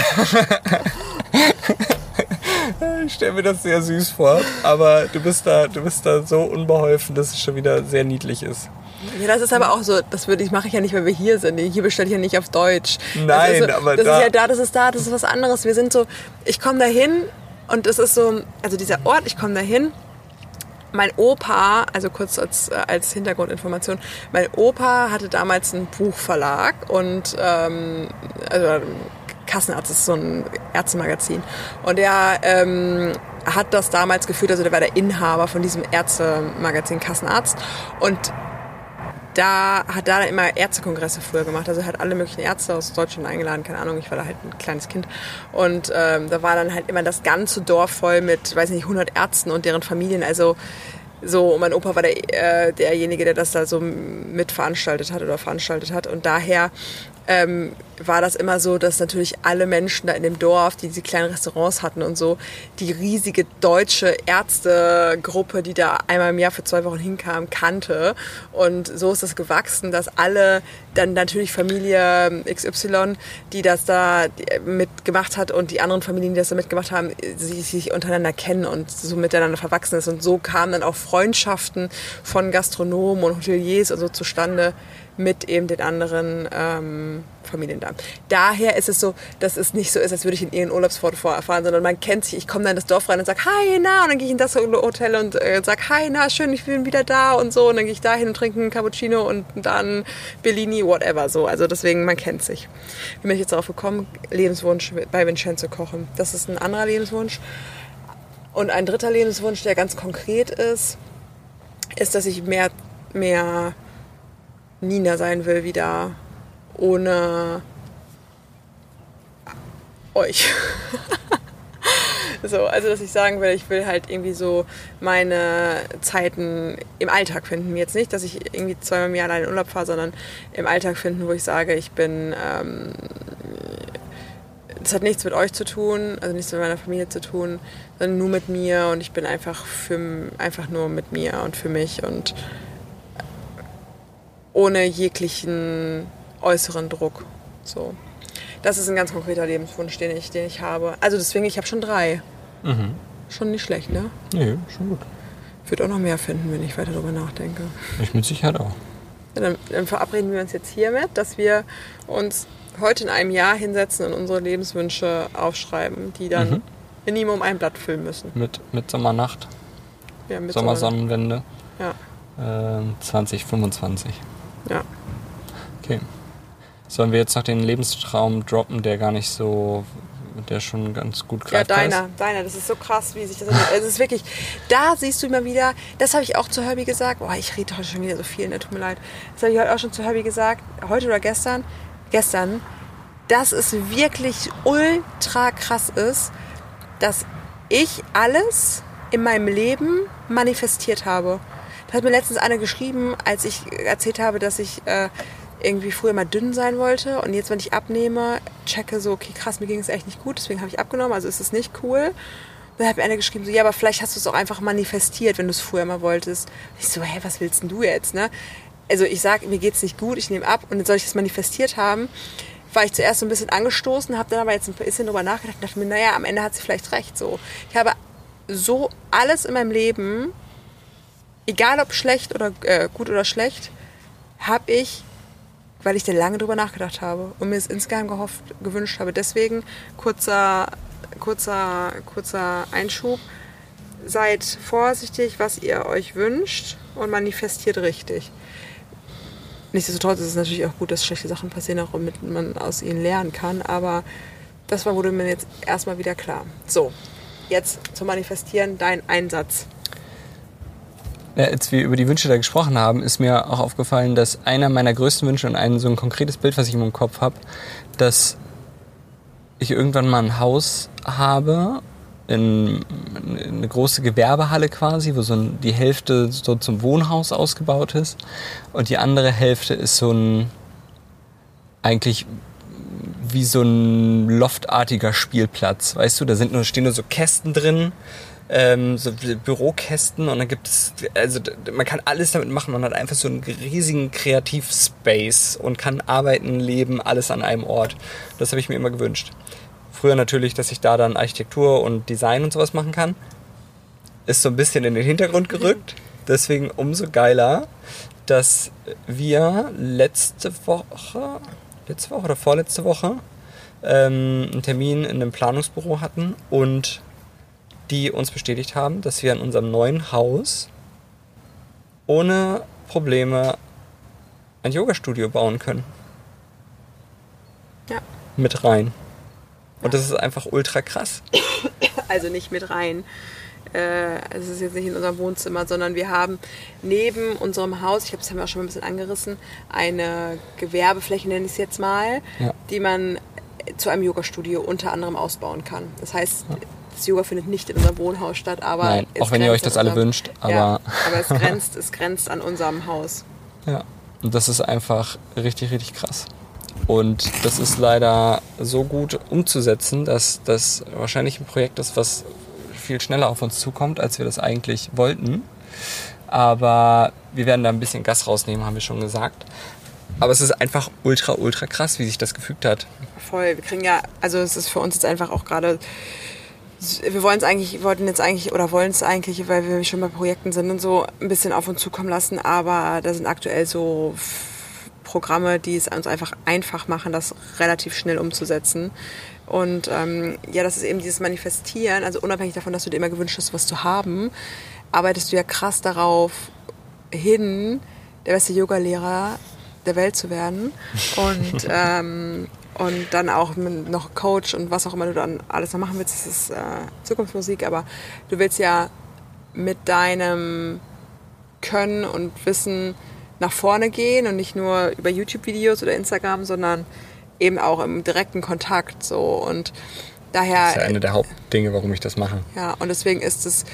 Speaker 4: Ich stelle mir das sehr süß vor. Aber du bist da so unbeholfen, dass es schon wieder sehr niedlich ist.
Speaker 3: Ja, das ist aber auch so, mache ich ja nicht, weil wir hier sind. Hier bestelle ich ja nicht auf Deutsch.
Speaker 4: Nein, aber
Speaker 3: das ist ja da, das ist was anderes. Wir sind so, ich komme da hin und es ist so, also dieser Ort, ich komme da hin. Mein Opa, also kurz als Hintergrundinformation, mein Opa hatte damals einen Buchverlag und also Kassenarzt ist so ein Ärztemagazin. Und er hat das damals geführt, also der war der Inhaber von diesem Ärztemagazin Kassenarzt. Und hat da immer Ärztekongresse früher gemacht. Also er hat alle möglichen Ärzte aus Deutschland eingeladen, keine Ahnung, ich war da halt ein kleines Kind. Und da war dann halt immer das ganze Dorf voll mit, weiß nicht, 100 Ärzten und deren Familien. Also so, und mein Opa war derjenige, der das da so mit veranstaltet hat. Und daher war das immer so, dass natürlich alle Menschen da in dem Dorf, die diese kleinen Restaurants hatten und so, die riesige deutsche Ärztegruppe, die da einmal im Jahr für 2 Wochen hinkam, kannte. Und so ist das gewachsen, dass alle, dann natürlich Familie XY, die das da mitgemacht hat und die anderen Familien, die das da mitgemacht haben, sich untereinander kennen und so miteinander verwachsen ist. Und so kamen dann auch Freundschaften von Gastronomen und Hoteliers und so zustande mit eben den anderen Familien da. Daher ist es so, dass es nicht so ist, als würde ich in irgendein Urlaubsfoto erfahren, sondern man kennt sich. Ich komme dann in das Dorf rein und sage, hi, na, und dann gehe ich in das Hotel und sage, hi, na, schön, ich bin wieder da und so. Und dann gehe ich da hin und trinke einen Cappuccino und dann Bellini, whatever, so. Also deswegen, man kennt sich. Wie bin ich jetzt darauf gekommen? Lebenswunsch bei Vincenzo kochen. Das ist ein anderer Lebenswunsch. Und ein dritter Lebenswunsch, der ganz konkret ist, dass ich mehr Nina sein will wieder ohne euch. So, also dass ich sagen will, ich will halt irgendwie so meine Zeiten im Alltag finden. Jetzt nicht, dass ich irgendwie 2-mal im Jahr allein in Urlaub fahre, sondern im Alltag finden, wo ich sage, ich bin, das hat nichts mit euch zu tun, also nichts mit meiner Familie zu tun, sondern nur mit mir und ich bin einfach nur mit mir und für mich und ohne jeglichen äußeren Druck. So. Das ist ein ganz konkreter Lebenswunsch, den ich habe. Also deswegen, ich habe schon 3. Mhm. Schon nicht schlecht, ne?
Speaker 4: Nee, schon gut.
Speaker 3: Ich würde auch noch mehr finden, wenn ich weiter darüber nachdenke.
Speaker 4: Ich mit Sicherheit auch.
Speaker 3: Ja, dann verabreden wir uns jetzt hiermit, dass wir uns heute in einem Jahr hinsetzen und unsere Lebenswünsche aufschreiben, die dann Minimum ein Blatt füllen müssen.
Speaker 4: Mit Sommernacht.
Speaker 3: Ja, mit
Speaker 4: Sommersonnenwende.
Speaker 3: Ja.
Speaker 4: 2025.
Speaker 3: Ja.
Speaker 4: Okay. Sollen wir jetzt noch den Lebenstraum droppen, der schon ganz gut greifbar ist?
Speaker 3: Ja, deiner, das ist so krass, wie sich das entwickelt. Also es ist wirklich, da siehst du immer wieder, das habe ich auch zu Herbie gesagt, ich rede heute schon wieder so viel, ne, tut mir leid. Das habe ich heute auch schon zu Herbie gesagt, heute oder gestern, dass es wirklich ultra krass ist, dass ich alles in meinem Leben manifestiert habe. Da hat mir letztens einer geschrieben, als ich erzählt habe, dass ich irgendwie früher mal dünn sein wollte und jetzt, wenn ich abnehme, checke so, okay, krass, mir ging es echt nicht gut, deswegen habe ich abgenommen, also ist es nicht cool. Dann hat mir einer geschrieben, so, ja, aber vielleicht hast du es auch einfach manifestiert, wenn du es früher mal wolltest. Ich so, hä, was willst denn du jetzt, ne? Also ich sage, mir geht's nicht gut, ich nehme ab und dann soll ich das manifestiert haben. War ich zuerst so ein bisschen angestoßen, habe dann aber jetzt ein bisschen drüber nachgedacht und dachte mir, naja, am Ende hat sie vielleicht recht, so. Ich habe so alles in meinem Leben, egal ob schlecht oder gut oder schlecht, habe ich, weil ich da lange drüber nachgedacht habe und mir es insgeheim gewünscht habe. Deswegen kurzer Einschub. Seid vorsichtig, was ihr euch wünscht und manifestiert richtig. Nichtsdestotrotz ist es natürlich auch gut, dass schlechte Sachen passieren, auch damit man aus ihnen lernen kann. Aber das wurde mir jetzt erstmal wieder klar. So, jetzt zum Manifestieren dein Einsatz.
Speaker 4: Ja, als wir über die Wünsche da gesprochen haben, ist mir auch aufgefallen, dass einer meiner größten Wünsche und so ein konkretes Bild, was ich im Kopf habe, dass ich irgendwann mal ein Haus habe, in eine große Gewerbehalle quasi, wo die Hälfte so zum Wohnhaus ausgebaut ist und die andere Hälfte ist so ein, eigentlich wie so ein loftartiger Spielplatz, weißt du, stehen nur so Kästen drin, so Bürokästen und dann gibt es, also man kann alles damit machen, man hat einfach so einen riesigen Kreativspace und kann arbeiten, leben, alles an einem Ort. Das habe ich mir immer gewünscht. Früher natürlich, dass ich da dann Architektur und Design und sowas machen kann. Ist so ein bisschen in den Hintergrund gerückt. Deswegen umso geiler, dass wir letzte Woche oder vorletzte Woche einen Termin in einem Planungsbüro hatten und die uns bestätigt haben, dass wir in unserem neuen Haus ohne Probleme ein Yoga-Studio bauen können.
Speaker 3: Ja.
Speaker 4: Mit rein. Und das ist einfach ultra krass.
Speaker 3: Also nicht mit rein. Es ist jetzt nicht in unserem Wohnzimmer, sondern wir haben neben unserem Haus, ich glaube, das haben wir auch schon mal ein bisschen angerissen, eine Gewerbefläche, nenne ich es jetzt mal,
Speaker 4: ja,
Speaker 3: die man zu einem Yoga-Studio unter anderem ausbauen kann. Das heißt, das Yoga findet nicht in unserem Wohnhaus statt, aber
Speaker 4: nein, auch wenn ihr euch das alle wünscht. Aber,
Speaker 3: ja, aber es grenzt an unserem Haus.
Speaker 4: Ja, und das ist einfach richtig, richtig krass. Und das ist leider so gut umzusetzen, dass das wahrscheinlich ein Projekt ist, was viel schneller auf uns zukommt, als wir das eigentlich wollten. Aber wir werden da ein bisschen Gas rausnehmen, haben wir schon gesagt. Aber es ist einfach ultra, ultra krass, wie sich das gefügt hat.
Speaker 3: Voll, wir kriegen ja, also es ist für uns jetzt einfach auch gerade, wir wollen es eigentlich, weil wir schon bei Projekten sind und so, ein bisschen auf uns zukommen lassen, aber da sind aktuell so Programme, die es uns einfach machen, das relativ schnell umzusetzen. Und das ist eben dieses Manifestieren, also unabhängig davon, dass du dir immer gewünscht hast, was zu haben, arbeitest du ja krass darauf hin, der beste Yoga-Lehrer der Welt zu werden und dann auch noch Coach und was auch immer du dann alles noch machen willst, das ist Zukunftsmusik, aber du willst ja mit deinem Können und Wissen nach vorne gehen und nicht nur über YouTube-Videos oder Instagram, sondern eben auch im direkten Kontakt so und daher...
Speaker 4: Das ist ja eine der Hauptdinge, warum ich das mache.
Speaker 3: Ja, und deswegen ist es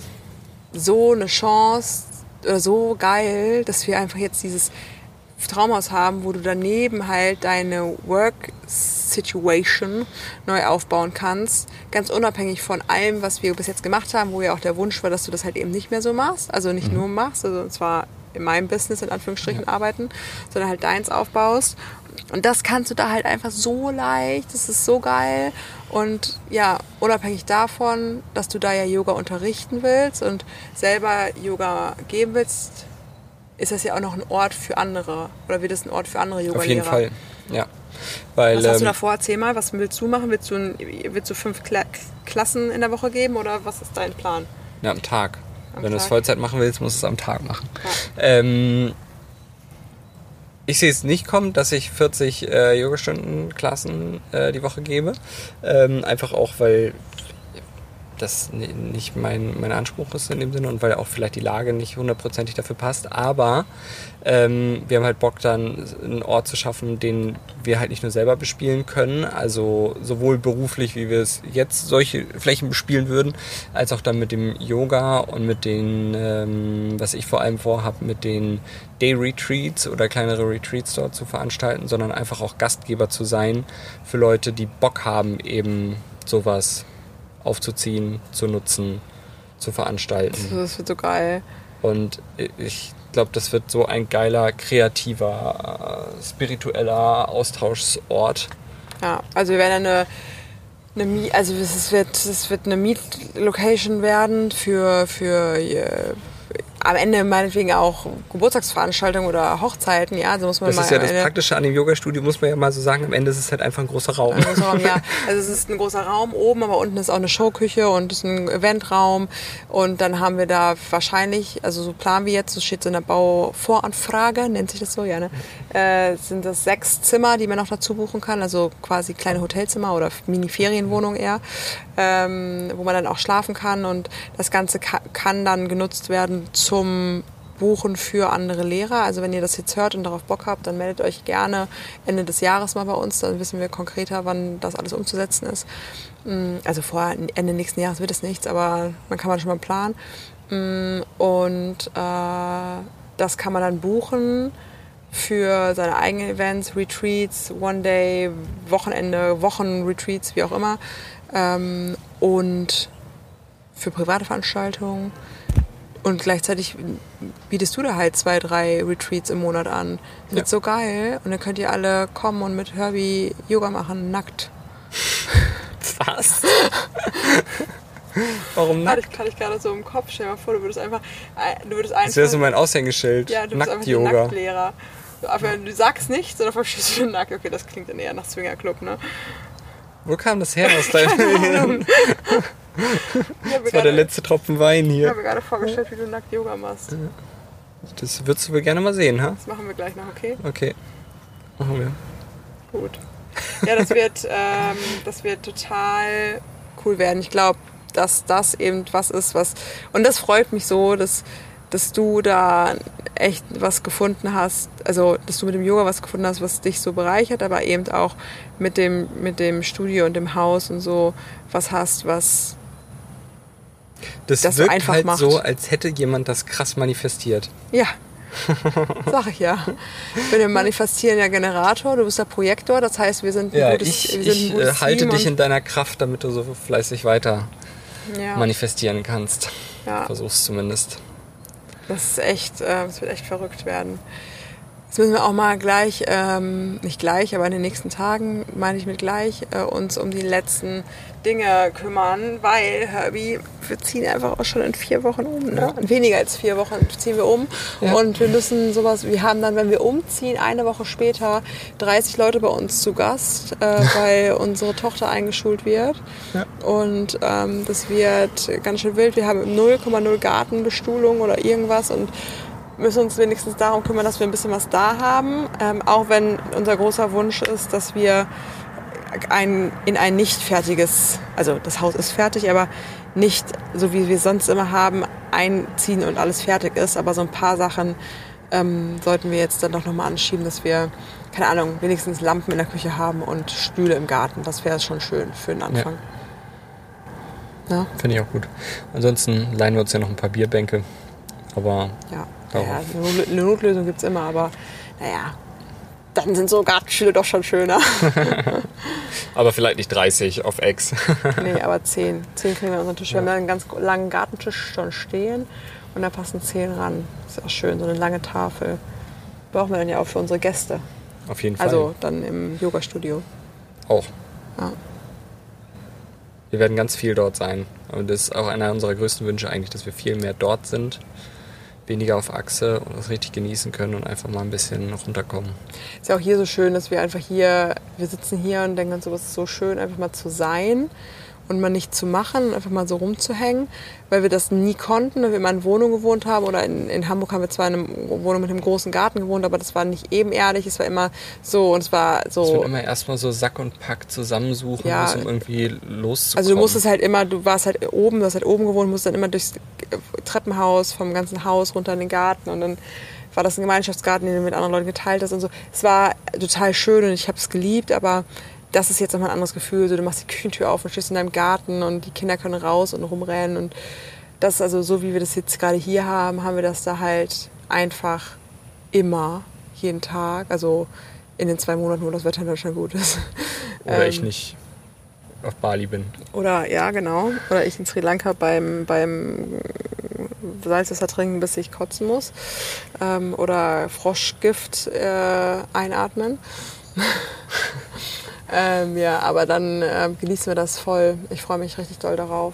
Speaker 3: so eine Chance oder so geil, dass wir einfach jetzt dieses Traumhaus haben, wo du daneben halt deine Work-Situation neu aufbauen kannst, ganz unabhängig von allem, was wir bis jetzt gemacht haben, wo ja auch der Wunsch war, dass du das halt eben nicht mehr so machst, also nicht nur machst, also zwar in meinem Business in Anführungsstrichen arbeiten, sondern halt deins aufbaust. Und das kannst du da halt einfach so leicht, das ist so geil. Und ja, unabhängig davon, dass du da ja Yoga unterrichten willst und selber Yoga geben willst, ist das ja auch noch ein Ort für andere. Oder wird es ein Ort für andere Yoga-Lehrer?
Speaker 4: Auf jeden Fall, ja. Weil,
Speaker 3: was hast du da vor? Erzähl mal, was willst du machen? Willst du 5 Klassen in der Woche geben oder was ist dein Plan?
Speaker 4: Ja, am Tag. Wenn du es Vollzeit machen willst, musst du es am Tag machen.
Speaker 3: Ja.
Speaker 4: Ich sehe es nicht kommen, dass ich 40 Yogastunden Klassen die Woche gebe. Einfach auch, weil
Speaker 1: das nicht mein Anspruch ist in dem Sinne und weil auch vielleicht die Lage nicht hundertprozentig dafür passt. Aber wir haben halt Bock, dann einen Ort zu schaffen, den wir halt nicht nur selber bespielen können, also sowohl beruflich, wie wir es jetzt solche Flächen bespielen würden, als auch dann mit dem Yoga und mit den, was ich vor allem vorhabe, mit den Day-Retreats oder kleinere Retreats dort zu veranstalten, sondern einfach auch Gastgeber zu sein für Leute, die Bock haben, eben sowas aufzuziehen, zu nutzen, zu veranstalten.
Speaker 3: Das wird so geil.
Speaker 1: Und ich glaube, das wird so ein geiler, kreativer, spiritueller Austauschsort.
Speaker 3: Ja, also wir werden es wird eine Meet-Location werden für am Ende meinetwegen auch Geburtstagsveranstaltungen oder Hochzeiten, ja, also muss man
Speaker 1: das ist ja das Praktische an dem Yoga-Studio, muss man ja mal so sagen, am Ende ist es halt einfach ein großer Raum.
Speaker 3: Ein großer Raum, ja. Also es ist ein großer Raum oben, aber unten ist auch eine Showküche und ist ein Eventraum und dann haben wir da wahrscheinlich, also so planen wir jetzt, das steht so in der Bauvoranfrage, nennt sich das so, ja, ne? Sind das 6 Zimmer, die man noch dazu buchen kann, also quasi kleine Hotelzimmer oder Mini-Ferienwohnung eher, wo man dann auch schlafen kann und das Ganze kann dann genutzt werden zum Buchen für andere Lehrer. Also wenn ihr das jetzt hört und darauf Bock habt, dann meldet euch gerne Ende des Jahres mal bei uns, dann wissen wir konkreter, wann das alles umzusetzen ist. Also vor Ende nächsten Jahres wird es nichts, aber man kann schon mal planen. Und das kann man dann buchen für seine eigenen Events, Retreats, One-Day, Wochenende, Wochenretreats, wie auch immer. Und für private Veranstaltungen. Und gleichzeitig bietest du da halt 2, 3 Retreats im Monat an. Das wird so geil. Und dann könnt ihr alle kommen und mit Herbie Yoga machen, nackt.
Speaker 1: Was? Warum nackt?
Speaker 3: Kann ich gerade so im Kopf stellen. Mal vor, du würdest einfach...
Speaker 1: Das wäre so mein Aushängeschild.
Speaker 3: Ja, du bist einfach der Nacktlehrer. Aber du sagst nichts, sondern verstehst du nackt. Okay, das klingt dann eher nach Swingerclub, ne?
Speaker 1: Wo kam das her aus deinem... Das war der letzte Tropfen Wein hier.
Speaker 3: Ich habe mir gerade vorgestellt, wie du nackt Yoga machst.
Speaker 1: Das würdest du wohl gerne mal sehen, ha?
Speaker 3: Das machen wir gleich noch, okay?
Speaker 1: Okay, machen wir.
Speaker 3: Gut. Ja, das wird total cool werden. Ich glaube, dass das eben was ist, was... Und das freut mich so, dass du da echt was gefunden hast, also dass du mit dem Yoga was gefunden hast, was dich so bereichert, aber eben auch mit dem Studio und dem Haus und so was hast, was
Speaker 1: das wirkt so einfach halt macht. So, als hätte jemand das krass manifestiert.
Speaker 3: Ja, sag ich ja. Ich bin im Manifestieren ja Generator, du bist der Projektor, das heißt, wir sind ein gutes Team.
Speaker 1: Ich halte dich in deiner Kraft, damit du so fleißig weiter manifestieren kannst. Ja. Versuch's zumindest.
Speaker 3: Das wird echt verrückt werden. Jetzt müssen wir auch mal gleich, nicht gleich, aber in den nächsten Tagen, meine ich mit gleich, uns um die letzten Dinge kümmern, weil, Herbie, wir ziehen einfach auch schon in 4 Wochen um. Ne? Ja. In weniger als 4 Wochen ziehen wir um. Ja. Und wir müssen wir haben dann, wenn wir umziehen, eine Woche später 30 Leute bei uns zu Gast, weil unsere Tochter eingeschult wird. Ja. Und das wird ganz schön wild. Wir haben 0,0 Gartenbestuhlung oder irgendwas und müssen uns wenigstens darum kümmern, dass wir ein bisschen was da haben. Auch wenn unser großer Wunsch ist, dass wir in ein nicht fertiges, also das Haus ist fertig, aber nicht so wie wir sonst immer haben, einziehen und alles fertig ist. Aber so ein paar Sachen sollten wir jetzt dann doch nochmal anschieben, dass wir, keine Ahnung, wenigstens Lampen in der Küche haben und Stühle im Garten. Das wäre schon schön für den Anfang.
Speaker 1: Ja. Finde ich auch gut. Ansonsten leihen wir uns ja noch ein paar Bierbänke. Aber
Speaker 3: eine Notlösung gibt es immer, aber naja, dann sind so Gartenstühle doch schon schöner.
Speaker 1: Aber vielleicht nicht 30 auf Ex.
Speaker 3: Nee, aber 10. 10 kriegen wir unseren Tisch. Wir haben einen ganz langen Gartentisch schon stehen und da passen 10 ran. Das ist auch schön, so eine lange Tafel. Brauchen wir dann ja auch für unsere Gäste.
Speaker 1: Auf jeden Fall.
Speaker 3: Also dann im Yoga-Studio.
Speaker 1: Auch.
Speaker 3: Ja.
Speaker 1: Wir werden ganz viel dort sein. Und das ist auch einer unserer größten Wünsche eigentlich, dass wir viel mehr dort sind. Weniger auf Achse und das richtig genießen können und einfach mal ein bisschen runterkommen.
Speaker 3: Ist ja auch hier so schön, dass wir einfach wir sitzen hier und denken uns, so, es ist so schön, einfach mal zu sein und mal nichts zu machen und einfach mal so rumzuhängen, weil wir das nie konnten, weil wir immer in Wohnung gewohnt haben oder in Hamburg haben wir zwar in einer Wohnung mit einem großen Garten gewohnt, aber das war nicht ebenerdig, es war immer so und es war so...
Speaker 4: Es wird immer erstmal so Sack und Pack zusammensuchen,
Speaker 3: Ja.
Speaker 4: um irgendwie loszukommen.
Speaker 3: Also du musstest halt immer, du hast halt oben gewohnt, musst dann immer durchs Treppenhaus, vom ganzen Haus runter in den Garten und dann war das ein Gemeinschaftsgarten, den du mit anderen Leuten geteilt hast und so. Es war total schön und ich habe es geliebt, aber das ist jetzt nochmal ein anderes Gefühl. So, du machst die Küchentür auf und stehst in deinem Garten und die Kinder können raus und rumrennen und das, also so wie wir das jetzt gerade hier haben, haben wir das da halt einfach immer, jeden Tag, also in den 2 Monaten, wo das Wetter in Deutschland gut ist.
Speaker 4: Oder ich nicht auf Bali bin.
Speaker 3: Oder, ja, genau. Oder ich in Sri Lanka beim Salzwasser trinken, bis ich kotzen muss. Oder Froschgift einatmen. Ja, aber dann genießen wir das voll. Ich freue mich richtig doll darauf.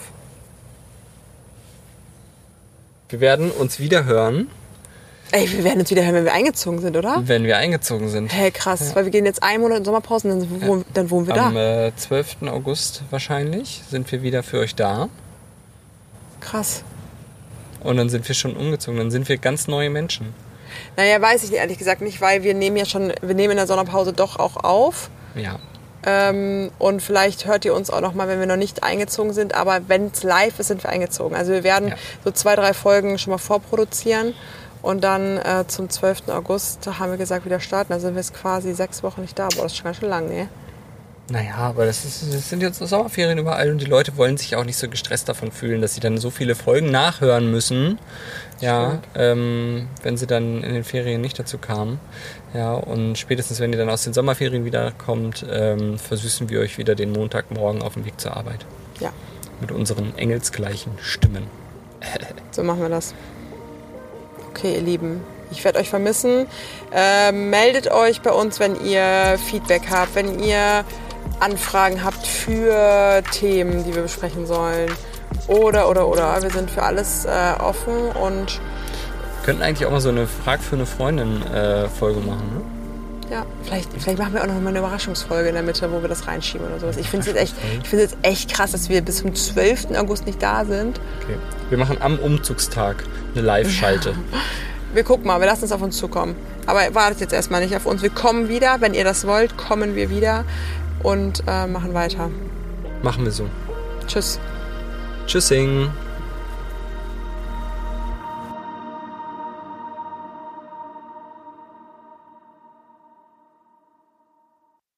Speaker 4: Wir werden uns wieder hören,
Speaker 3: Ey, wir werden uns wieder hören, wenn wir eingezogen sind, oder?
Speaker 4: wenn wir eingezogen sind.
Speaker 3: Hey, krass. Weil wir gehen jetzt 1 Monat in Sommerpause und dann wohnen wir da.
Speaker 4: Am 12. August wahrscheinlich sind wir wieder für euch da.
Speaker 3: Krass.
Speaker 4: Und dann sind wir schon umgezogen. Dann sind wir ganz neue Menschen.
Speaker 3: Naja, weiß ich ehrlich gesagt nicht, weil wir nehmen in der Sommerpause doch auch auf.
Speaker 4: Ja.
Speaker 3: Und vielleicht hört ihr uns auch noch mal, wenn wir noch nicht eingezogen sind. Aber wenn es live ist, sind wir eingezogen. Also wir werden so 2, 3 Folgen schon mal vorproduzieren. Und dann zum 12. August haben wir gesagt, wieder starten. Da sind wir jetzt quasi 6 Wochen nicht da. Boah, das ist schon ganz schön lang, ne?
Speaker 4: Naja, aber das sind jetzt Sommerferien überall und die Leute wollen sich auch nicht so gestresst davon fühlen, dass sie dann so viele Folgen nachhören müssen. Ja, wenn sie dann in den Ferien nicht dazu kamen. Ja, und spätestens, wenn ihr dann aus den Sommerferien wiederkommt, versüßen wir euch wieder den Montagmorgen auf dem Weg zur Arbeit.
Speaker 3: Ja.
Speaker 4: Mit unseren engelsgleichen Stimmen.
Speaker 3: So machen wir das. Okay, ihr Lieben, ich werde euch vermissen. Meldet euch bei uns, wenn ihr Feedback habt, wenn ihr Anfragen habt für Themen, die wir besprechen sollen. Oder. Wir sind für alles offen und...
Speaker 4: Wir könnten eigentlich auch mal so eine Frag für eine Freundin Folge machen, ne?
Speaker 3: Ja, vielleicht machen wir auch noch mal eine Überraschungsfolge in der Mitte, wo wir das reinschieben oder sowas. Ich finde es jetzt echt krass, dass wir bis zum 12. August nicht da sind.
Speaker 4: Okay. Wir machen am Umzugstag eine Live-Schalte.
Speaker 3: Wir gucken mal, wir lassen es auf uns zukommen. Aber wartet jetzt erstmal nicht auf uns. Wir kommen wieder, wenn ihr das wollt, kommen wir wieder und machen weiter.
Speaker 4: Machen wir so.
Speaker 3: Tschüss.
Speaker 4: Tschüssing.